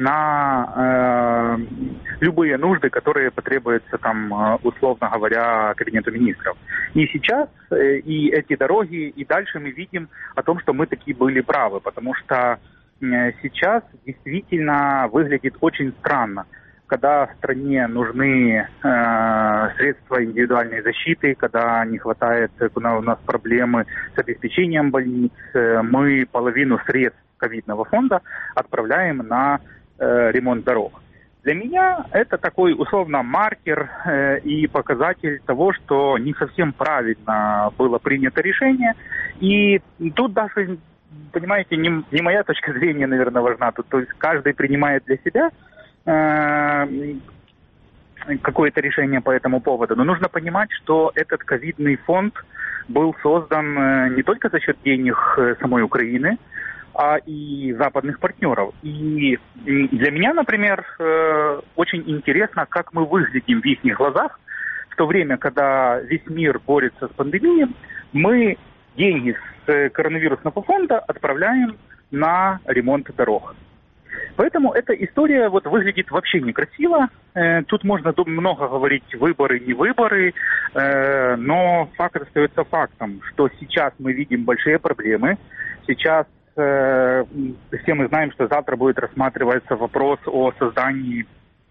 на э, любые нужды, которые потребуются, там, условно говоря, кабинету министров. И сейчас э, и эти дороги, и дальше мы видим о том, что мы таки были правы, потому что сейчас действительно выглядит очень странно, когда в стране нужны э, средства индивидуальной защиты, когда не хватает, когда у нас проблемы с обеспечением больниц, э, мы половину средств ковидного фонда отправляем на э, ремонт дорог. Для меня это такой условно маркер э, и показатель того, что не совсем правильно было принято решение. И тут даже, понимаете, не, не моя точка зрения, наверное, важна. Тут, то есть каждый принимает для себя э, какое-то решение по этому поводу. Но нужно понимать, что этот ковидный фонд был создан не только за счет денег самой Украины, а и западных партнеров. И для меня, например, очень интересно, как мы выглядим в их глазах в то время, когда весь мир борется с пандемией, мы деньги с коронавирусного фонда отправляем на ремонт дорог. Поэтому эта история вот выглядит вообще некрасиво. Тут можно много говорить выборы, не выборы, но факт остается фактом, что сейчас мы видим большие проблемы. Сейчас все мы знаем, что завтра будет рассматриваться вопрос о создании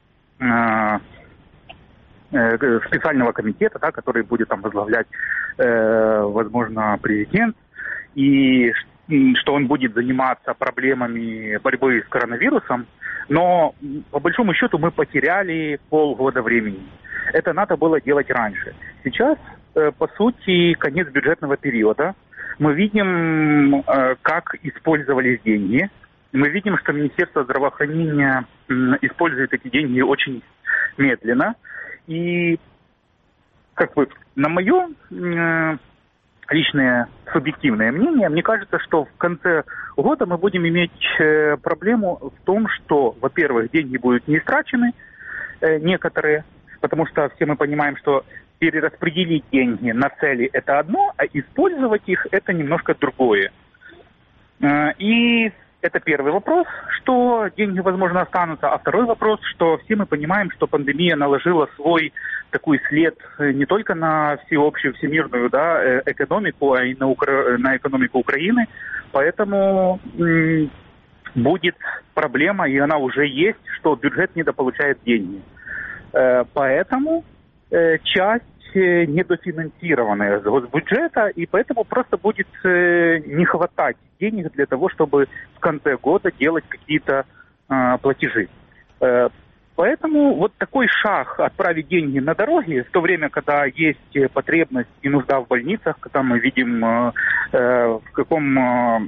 специального комитета, да, который будет там возглавлять, возможно, президент, и что он будет заниматься проблемами борьбы с коронавирусом, но по большому счету мы потеряли полгода времени. Это надо было делать раньше. Сейчас, по сути, конец бюджетного периода. Мы видим, как использовались деньги. Мы видим, что Министерство здравоохранения использует эти деньги очень медленно. И, как бы, на мое личное субъективное мнение, мне кажется, что в конце года мы будем иметь э, проблему в том, что, во-первых, деньги будут не истрачены, э, некоторые, потому что все мы понимаем, что перераспределить деньги на цели – это одно, а использовать их – это немножко другое. Э, и это первый вопрос, что деньги, возможно, останутся. А второй вопрос, что все мы понимаем, что пандемия наложила свой такой след не только на всеобщую, всемирную, да, экономику, а и на, Укра... на экономику Украины. Поэтому м- будет проблема, и она уже есть, что бюджет недополучает деньги. Э, поэтому э, часть недофинансированная с госбюджета, и поэтому просто будет э, не хватать денег для того, чтобы в конце года делать какие-то э, платежи. Э, поэтому вот такой шаг отправить деньги на дороги, в то время, когда есть потребность и нужда в больницах, когда мы видим э, э, в каком э,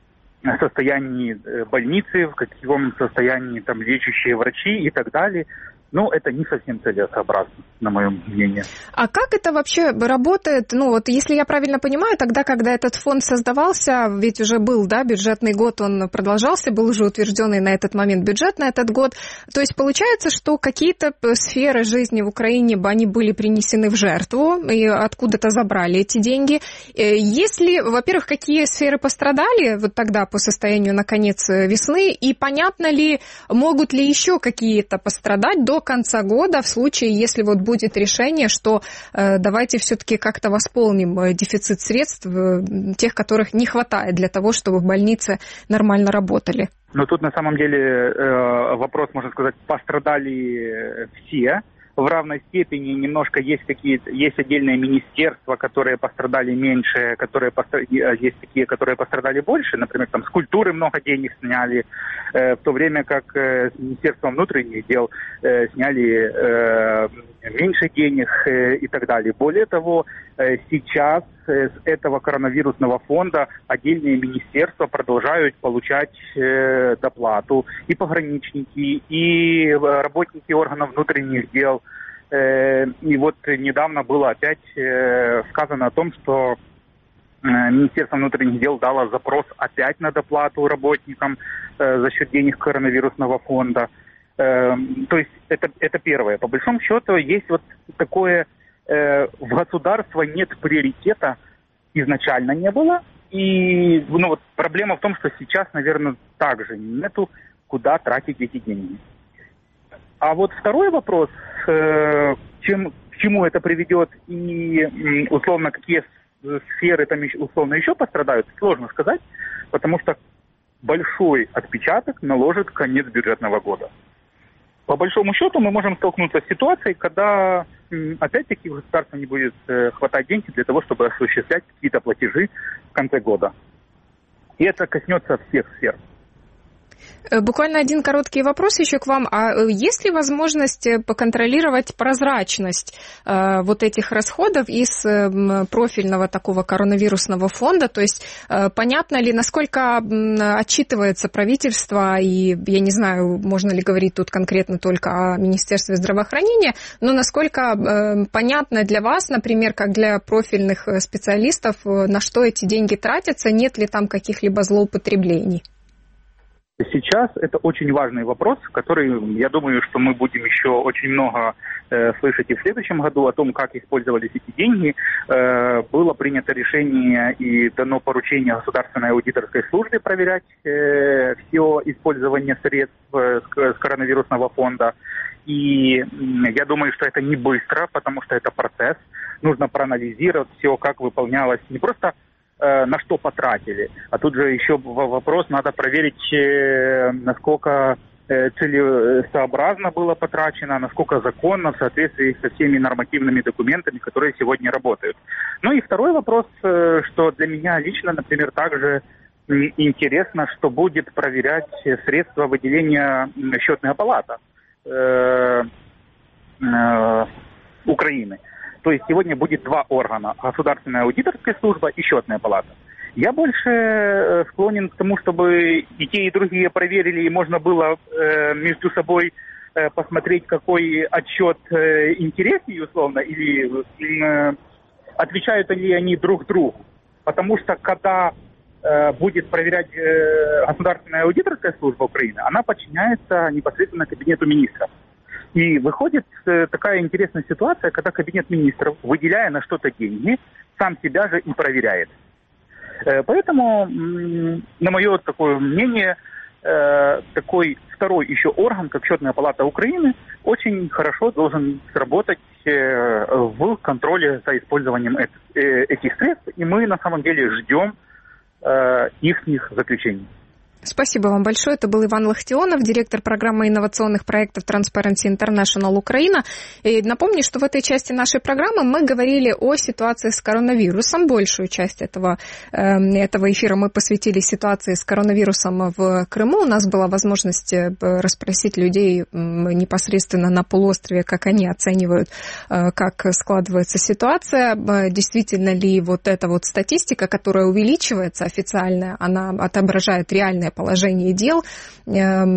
состоянии больницы, в каком состоянии там лечащие врачи и так далее. Ну, это не совсем целесообразно, на мое мнение. А как это вообще работает? Ну, вот если я правильно понимаю, тогда, когда этот фонд создавался, ведь уже был, да, бюджетный год, он продолжался, был уже утвержденный на этот момент бюджет на этот год. То есть получается, что какие-то сферы жизни в Украине, они были принесены в жертву и откуда-то забрали эти деньги. Если, во-первых, какие сферы пострадали вот тогда по состоянию на конец весны, и понятно ли, могут ли еще какие-то пострадать до конца года в случае, если вот будет решение, что э, давайте все-таки как-то восполним дефицит средств, э, тех, которых не хватает для того, чтобы больницы нормально работали. Но тут на самом деле э, вопрос, можно сказать, пострадали все в равной степени. Немножко есть какие-то, есть отдельные министерства, которые пострадали меньше, которые постр... есть такие, которые пострадали больше. Например, там с культуры много денег сняли, э, в то время как э, с Министерством внутренних дел э, сняли э, меньше денег э, и так далее. Более того, э, сейчас э, с этого коронавирусного фонда отдельные министерства продолжают получать э, доплату. И пограничники, и работники органов внутренних дел. И вот недавно было опять сказано о том, что Министерство внутренних дел дало запрос опять на доплату работникам за счет денег коронавирусного фонда. То есть это, это первое. По большому счету есть вот такое, в государстве нет приоритета, изначально не было. И ну, вот проблема в том, что сейчас, наверное, также нету, куда тратить эти деньги. А вот второй вопрос, э, чем, к чему это приведет и условно какие сферы там условно еще пострадают, сложно сказать, потому что большой отпечаток наложит конец бюджетного года. По большому счету мы можем столкнуться с ситуацией, когда опять-таки государству не будет хватать денег для того, чтобы осуществлять какие-то платежи в конце года. И это коснется всех сфер. Буквально один короткий вопрос еще к вам. А есть ли возможность поконтролировать прозрачность э, вот этих расходов из э, профильного такого коронавирусного фонда? То есть э, понятно ли, насколько э, отчитывается правительство, и я не знаю, можно ли говорить тут конкретно только о Министерстве здравоохранения, но насколько э, понятно для вас, например, как для профильных специалистов, э, на что эти деньги тратятся, нет ли там каких-либо злоупотреблений? Сейчас это очень важный вопрос, который, я думаю, что мы будем еще очень много э, слышать и в следующем году о том, как использовались эти деньги. Э, было принято решение и дано поручение Государственной аудиторской службе проверять э, все использование средств э, с коронавирусного фонда. И э, я думаю, что это не быстро, потому что это процесс. Нужно проанализировать все, как выполнялось не просто на что потратили. А тут же еще вопрос, надо проверить, насколько целесообразно было потрачено, насколько законно в соответствии со всеми нормативными документами, которые сегодня работают. Ну и второй вопрос, что для меня лично, например, также интересно, что будет проверять средства выделения Счетная палата э, э, Украины. То есть сегодня будет два органа: Государственная аудиторская служба и Счетная палата. Я больше склонен к тому, чтобы и те, и другие проверили, и можно было э, между собой э, посмотреть, какой отчет э, интереснее, условно, или э, отвечают ли они друг другу. Потому что когда э, будет проверять э, Государственная аудиторская служба Украины, она подчиняется непосредственно кабинету министров. И выходит э, такая интересная ситуация, когда кабинет министров, выделяя на что-то деньги, сам себя же и проверяет. Э, поэтому, м- на мое такое мнение, э, такой второй еще орган, как Счетная палата Украины, очень хорошо должен сработать э, в контроле за использованием э- э- этих средств. И мы на самом деле ждем э, их заключений. Спасибо вам большое. Это был Иван Лахтионов, директор программы инновационных проектов Transparency International Украина. И напомню, что в этой части нашей программы мы говорили о ситуации с коронавирусом. Большую часть этого, этого эфира мы посвятили ситуации с коронавирусом в Крыму. У нас была возможность расспросить людей непосредственно на полуострове, как они оценивают, как складывается ситуация. Действительно ли вот эта вот статистика, которая увеличивается официальная, она отображает реальное положение дел. Мы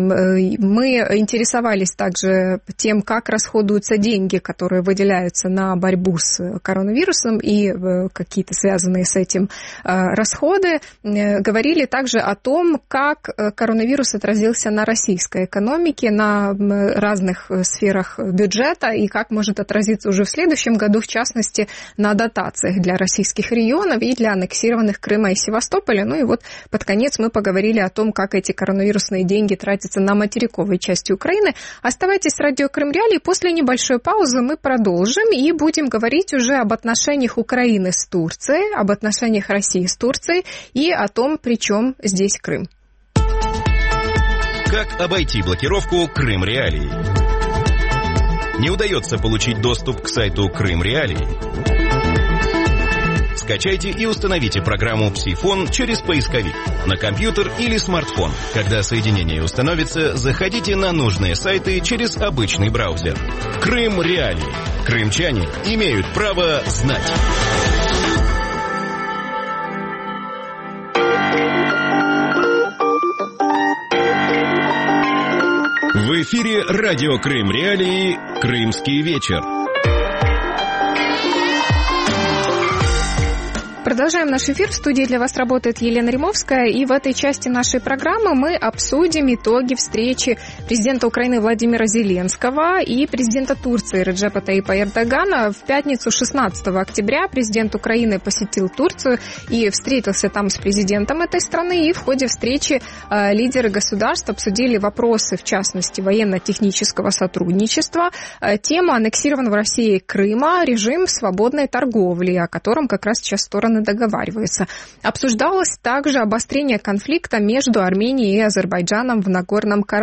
интересовались также тем, как расходуются деньги, которые выделяются на борьбу с коронавирусом и какие-то связанные с этим расходы. Говорили также о том, как коронавирус отразился на российской экономике, на разных сферах бюджета и как может отразиться уже в следующем году, в частности, на дотациях для российских регионов и для аннексированных Крыма и Севастополя. Ну и вот под конец мы поговорили о том, как эти коронавирусные деньги тратятся на материковой части Украины. Оставайтесь с радио Крым Реалии. После небольшой паузы мы продолжим и будем говорить уже об отношениях Украины с Турцией, об отношениях России с Турцией и о том, при чем здесь Крым. Как обойти блокировку Крым Реалии? Не удается получить доступ к сайту Крым Реалии? Скачайте и установите программу «Псифон» через поисковик на компьютер или смартфон. Когда соединение установится, заходите на нужные сайты через обычный браузер. Крым Реалии. Крымчане имеют право знать. В эфире радио Крым Реалии «Крымский вечер». Продолжаем наш эфир. В студии для вас работает Елена Римовская. И в этой части нашей программы мы обсудим итоги встречи президента Украины Владимира Зеленского и президента Турции Реджепа Таyyипа Эрдогана. В пятницу шестнадцатого октября президент Украины посетил Турцию и встретился там с президентом этой страны. И в ходе встречи э, лидеры государств обсудили вопросы, в частности, военно-технического сотрудничества, э, тему аннексированного Россией Крыма, режим свободной торговли, о котором как раз сейчас стороны договариваются. Обсуждалось также обострение конфликта между Арменией и Азербайджаном в Нагорном Карабахе.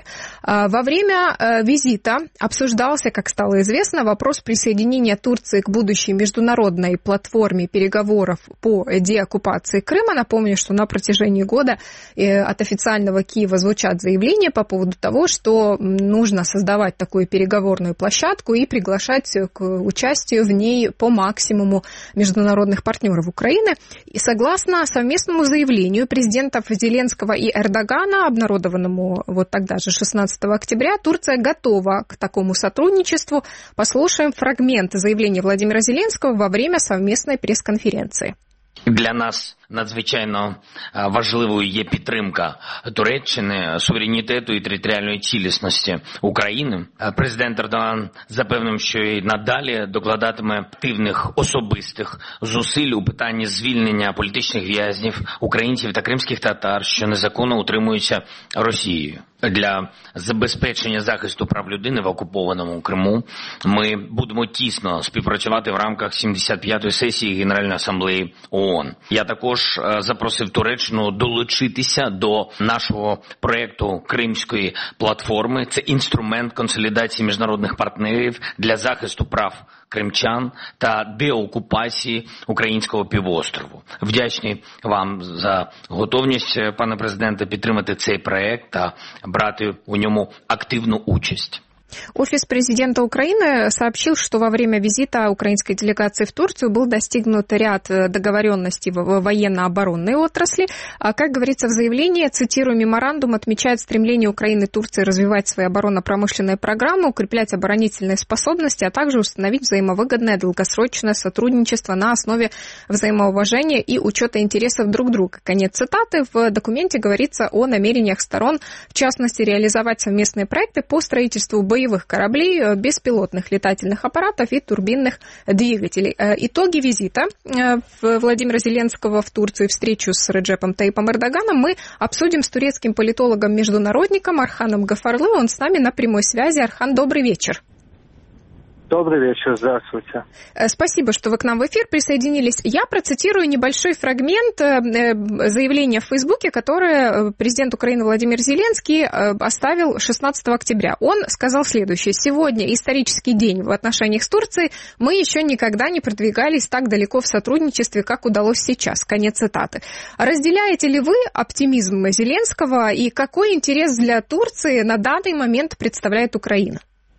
Турции. Во время визита обсуждался, как стало известно, вопрос присоединения Турции к будущей международной платформе переговоров по деоккупации Крыма. Напомню, что на протяжении года от официального Киева звучат заявления по поводу того, что нужно создавать такую переговорную площадку и приглашать к участию в ней по максимуму международных партнеров Украины. И согласно совместному заявлению президентов Зеленского и Эрдогана, обнародованному вот тогда же, шестнадцатого октября, Турция готова к такому сотрудничеству. Послушаем фрагмент заявления Владимира Зеленского во время совместной пресс-конференции. Для нас надзвичайно важливою є підтримка Туреччини, суверенітету і територіальної цілісності України. Президент Ердоган запевнив, що і надалі докладатиме активних особистих зусиль у питанні звільнення політичних в'язнів, українців та кримських татар, що незаконно утримуються Росією. Для забезпечення захисту прав людини в окупованому Криму ми будемо тісно співпрацювати в рамках сімдесят п'ятої сесії Генеральної асамблеї ООН. Я також запросив Туреччину долучитися до нашого проєкту Кримської платформи. Це інструмент консолідації міжнародних партнерів для захисту прав кримчан та деокупації українського півострову. Вдячний вам за готовність, пане президенте, підтримати цей проєкт та брати у ньому активну участь. Офис президента Украины сообщил, что во время визита украинской делегации в Турцию был достигнут ряд договоренностей в военно-оборонной отрасли. А, как говорится в заявлении, цитирую, меморандум отмечает стремление Украины и Турции развивать свои оборонно-промышленные программы, укреплять оборонительные способности, а также установить взаимовыгодное долгосрочное сотрудничество на основе взаимоуважения и учета интересов друг друга. Конец цитаты. В документе говорится о намерениях сторон, в частности, реализовать совместные проекты по строительству боевых боевых кораблей, беспилотных летательных аппаратов и турбинных двигателей. Итоги визита Владимира Зеленского в Турцию, встречу с Реджепом Тайипом Эрдоганом мы обсудим с турецким политологом-международником Арханом Гафарлы. Он с нами на прямой связи. Архан, добрый вечер. Добрый вечер, здравствуйте. Спасибо, что вы к нам в эфир присоединились. Я процитирую небольшой фрагмент заявления в Фейсбуке, которое президент Украины Владимир Зеленский оставил шестнадцатого октября. Он сказал следующее. Сегодня исторический день в отношениях с Турцией. Мы еще никогда не продвигались так далеко в сотрудничестве, как удалось сейчас. Конец цитаты. Разделяете ли вы оптимизм Зеленского и какой интерес для Турции на данный момент представляет Украина?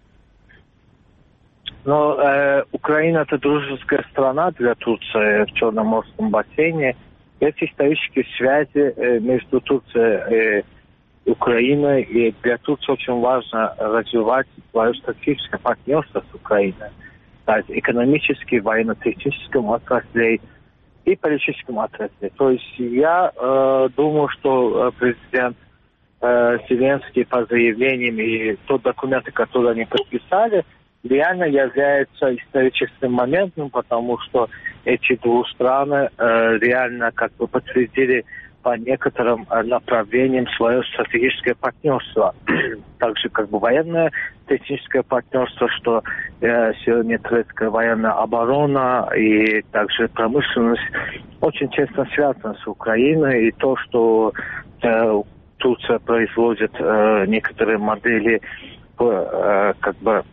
Но э, Украина – это дружеская страна для Турции в Черноморском бассейне. Есть исторические связи э, между Турцией и Украиной, и для Турции очень важно развивать свое стратегическое партнерство с Украиной. То есть экономически, военно-техническом отрасле и политическом отрасле. То есть я э, думаю, что президент э, Зеленский по заявлениям и тот документы, которые они подписали, реально является историческим моментом, потому что эти две страны э, реально как бы подтвердили по некоторым э, направлениям свое стратегическое партнерство. Также как бы военное техническое партнерство, что э, сегодня турецкая военная оборона и также промышленность очень тесно связаны с Украиной. И то, что э, Турция производит э, некоторые модели э, как бы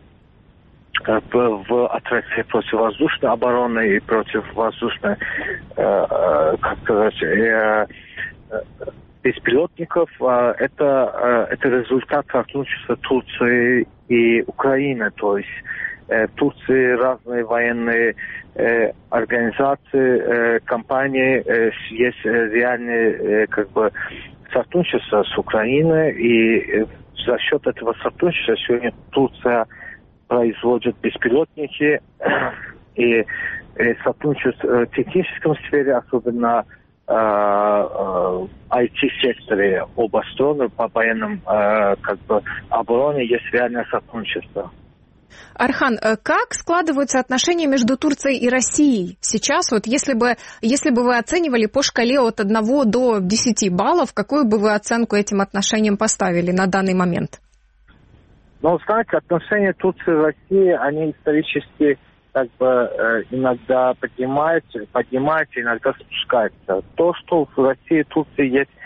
в отрасли противовоздушной обороны и противовоздушной э, как сказать, э, беспилотников, э, это, э, это результат сотрудничества Турции и Украины. То есть э, в Турции разные военные э, организации, э, компании, э, есть реальные э, как бы сотрудничество с Украиной, и за счет этого сотрудничества сегодня Турция производят беспилотники и, и сотрудничают в техническом сфере, особенно э, э, ай ти-секторе оба стороны по военным э, как бы обороне есть реальное сотрудничество. Архан, как складываются отношения между Турцией и Россией сейчас? Вот если бы, если бы вы оценивали по шкале от одного до десяти баллов, какую бы вы оценку этим отношениям поставили на данный момент? Но, знаете, отношения Турции и России, они исторически как бы э, иногда поднимаются, поднимаются, иногда спускаются. То, что в России и Турции есть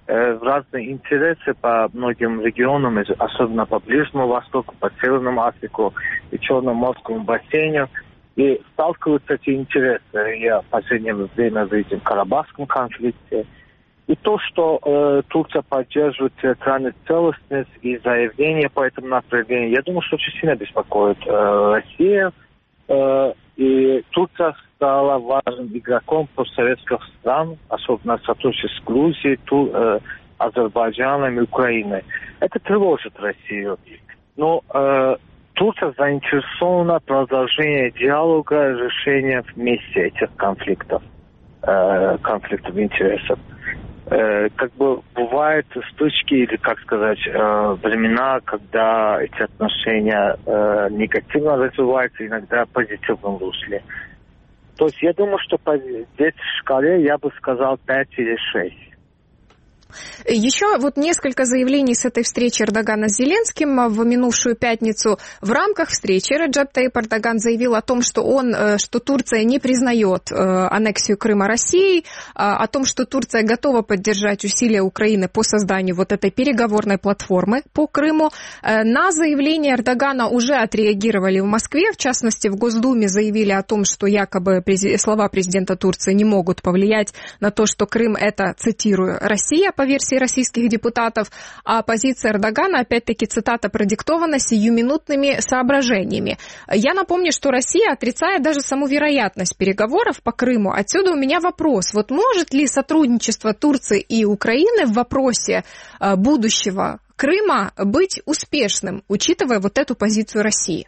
в разные интересы по многим регионам, особенно по Ближнему Востоку, по Северному Африку и Черноморскому бассейну. И сталкиваются эти интересы. Я в последнее время видел в Карабахском конфликте. И то, что э, Турция поддерживает территориальную целостность и заявления по этому направлению, я думаю, что очень сильно беспокоит э, Россия. Э, и Турция стала важным игроком постсоветских стран, особенно в сотрудничестве с Грузией, Ту, э, Азербайджаном и Украиной. Это тревожит Россию. Но э, Турция заинтересована в продолжении диалога, решения вместе этих конфликтов, э, конфликтов интересов. Э, как бы бывают стычки или, как сказать, э, времена, когда эти отношения э, негативно развиваются, иногда в позитивном русле. То есть я думаю, что по здесь в шкале я бы сказал пять или шесть. Еще вот несколько заявлений с этой встречи Эрдогана с Зеленским в минувшую пятницу. В рамках встречи Реджеп Таyyip Эрдоган заявил о том, что он, что Турция не признает аннексию Крыма Россией, о том, что Турция готова поддержать усилия Украины по созданию вот этой переговорной платформы по Крыму. На заявление Эрдогана уже отреагировали в Москве, в частности в Госдуме заявили о том, что якобы слова президента Турции не могут повлиять на то, что Крым это, цитирую, Россия, по версии российских депутатов, а позиция Эрдогана, опять-таки, цитата, продиктована сиюминутными соображениями. Я напомню, что Россия отрицает даже саму вероятность переговоров по Крыму. Отсюда у меня вопрос. Вот может ли сотрудничество Турции и Украины в вопросе будущего Крыма быть успешным, учитывая вот эту позицию России?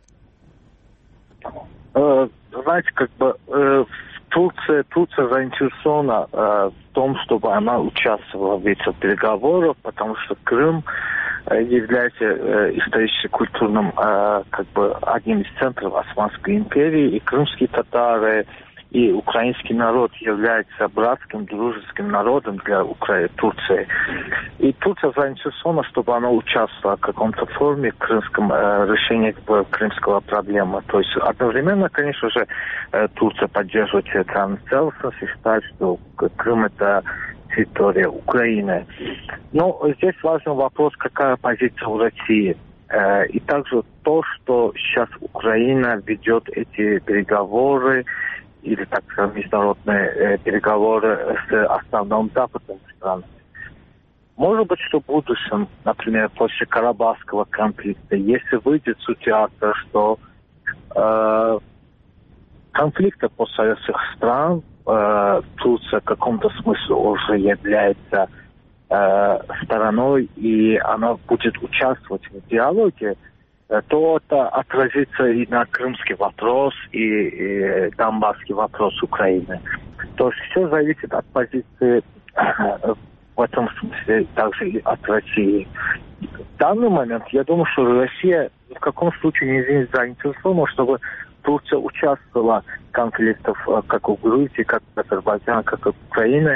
Знаете, как бы... Турция, Турция заинтересована э, в том, чтобы она участвовала в этих переговорах, потому что Крым э, является э, исторически-культурным э, как бы одним из центров Османской империи, и крымские татары, и украинский народ является братским, дружеским народом для Украины, Турции. И Турция заинтересована, чтобы она участвовала в каком-то форме в крымском э, решении крымского проблемы. То есть одновременно, конечно же, э, Турция поддерживает территориальную целостность и считает, что Крым это территория Украины. Но здесь важный вопрос, какая позиция у России. Э, и также то, что сейчас Украина ведет эти переговоры, или, так сказать, международные э, переговоры с основным западным странами. Может быть, что в будущем, например, после Карабахского конфликта, если выйдет ситуация, что э, конфликты постсоветских стран, э, Турция в каком-то смысле уже является э, стороной, и она будет участвовать в диалоге, то это отразится и на крымский вопрос, и, и донбасский вопрос Украины. То есть все зависит от позиции, в этом смысле, также и от России. В данный момент, я думаю, что Россия ни в каком случае не заинтересована, чтобы Турция участвовала в конфликтах, как у Грузии, как у Азербайджана, как у Украины,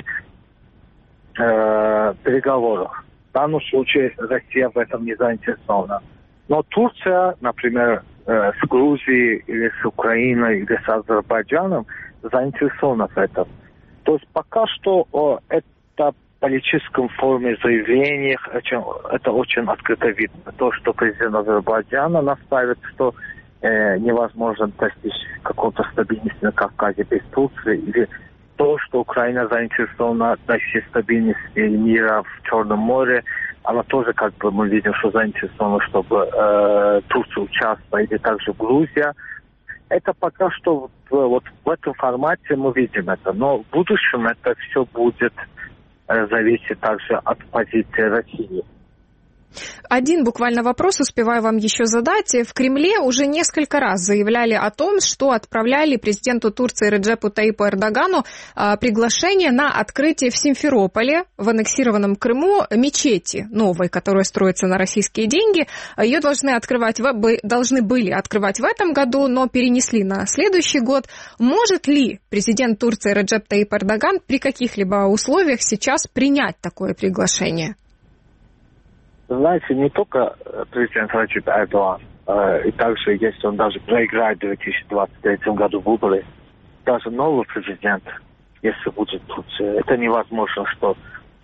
э, переговорах. В данном случае Россия в этом не заинтересована. Но Турция, например, э, с Грузией или с Украиной или с Азербайджаном заинтересована в этом. То есть пока что о, это в политическом форме заявлениях, это очень открыто видно. То, что президент Азербайджана наставит, что э, невозможно достичь какой-то стабильности на Кавказе без Турции, или то, что Украина заинтересована в достичь стабильности и мира в Черном море, она тоже, как бы, мы видим, что заинтересована, чтобы э, Турция участвовала, или также Грузия. Это пока что вот в этом формате мы видим это. Но в будущем это все будет э, зависеть также от позиции России. Один буквально вопрос успеваю вам еще задать. В Кремле уже несколько раз заявляли о том, что отправляли президенту Турции Реджепу Таyyипу Эрдогану приглашение на открытие в Симферополе, в аннексированном Крыму, мечети новой, которая строится на российские деньги. Ее должны, открывать, должны были открывать в этом году, но перенесли на следующий год. Может ли президент Турции Реджеп Таyyип Эрдоган при каких-либо условиях сейчас принять такое приглашение? Знаете, не только президент Реджеп Эрдоган, э, и также, если он даже проиграет в две тысячи двадцать третьем году выборы, даже новый президент, если будет Турция, это невозможно, что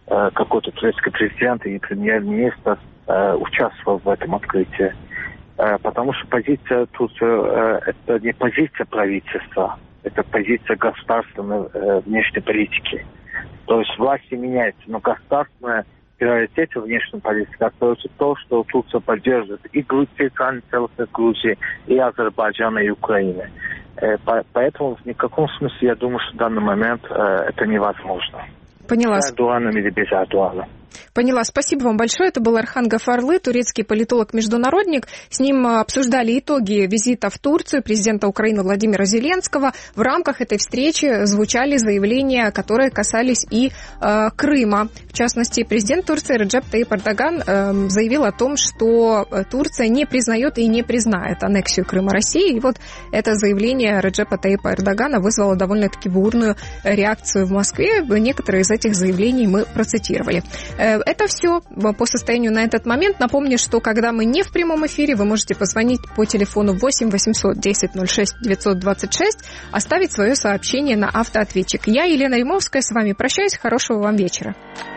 какой-то турецкий президент и премьер-министр участвовал в этом открытии. Потому что позиция Турции – это не позиция правительства, это позиция государственной внешней политики. То есть власти меняются, но государственная приоритет внешней политики остается то, что Турция поддерживает и территориальную целостность Грузии, и Азербайджана, и Украины. Поэтому в никаком смысле я думаю, что в данный момент это невозможно. Поняла. С Эрдоганом или без Эрдогана. Поняла. Спасибо вам большое. Это был Орхан Гафарлы, турецкий политолог-международник. С ним обсуждали итоги визита в Турцию президента Украины Владимира Зеленского. В рамках этой встречи звучали заявления, которые касались и э, Крыма. В частности, президент Турции Реджеп Тайип Эрдоган э, заявил о том, что Турция не признает и не признает аннексию Крыма России. И вот это заявление Реджепа Тайипа Эрдогана вызвало довольно-таки бурную реакцию в Москве. Некоторые из этих заявлений мы процитировали. Это все по состоянию на этот момент. Напомню, что когда мы не в прямом эфире, вы можете позвонить по телефону восемь восемьсот десять ноль шесть девятьсот двадцать шесть, оставить свое сообщение на автоответчик. Я, Елена Римовская, с вами прощаюсь. Хорошего вам вечера.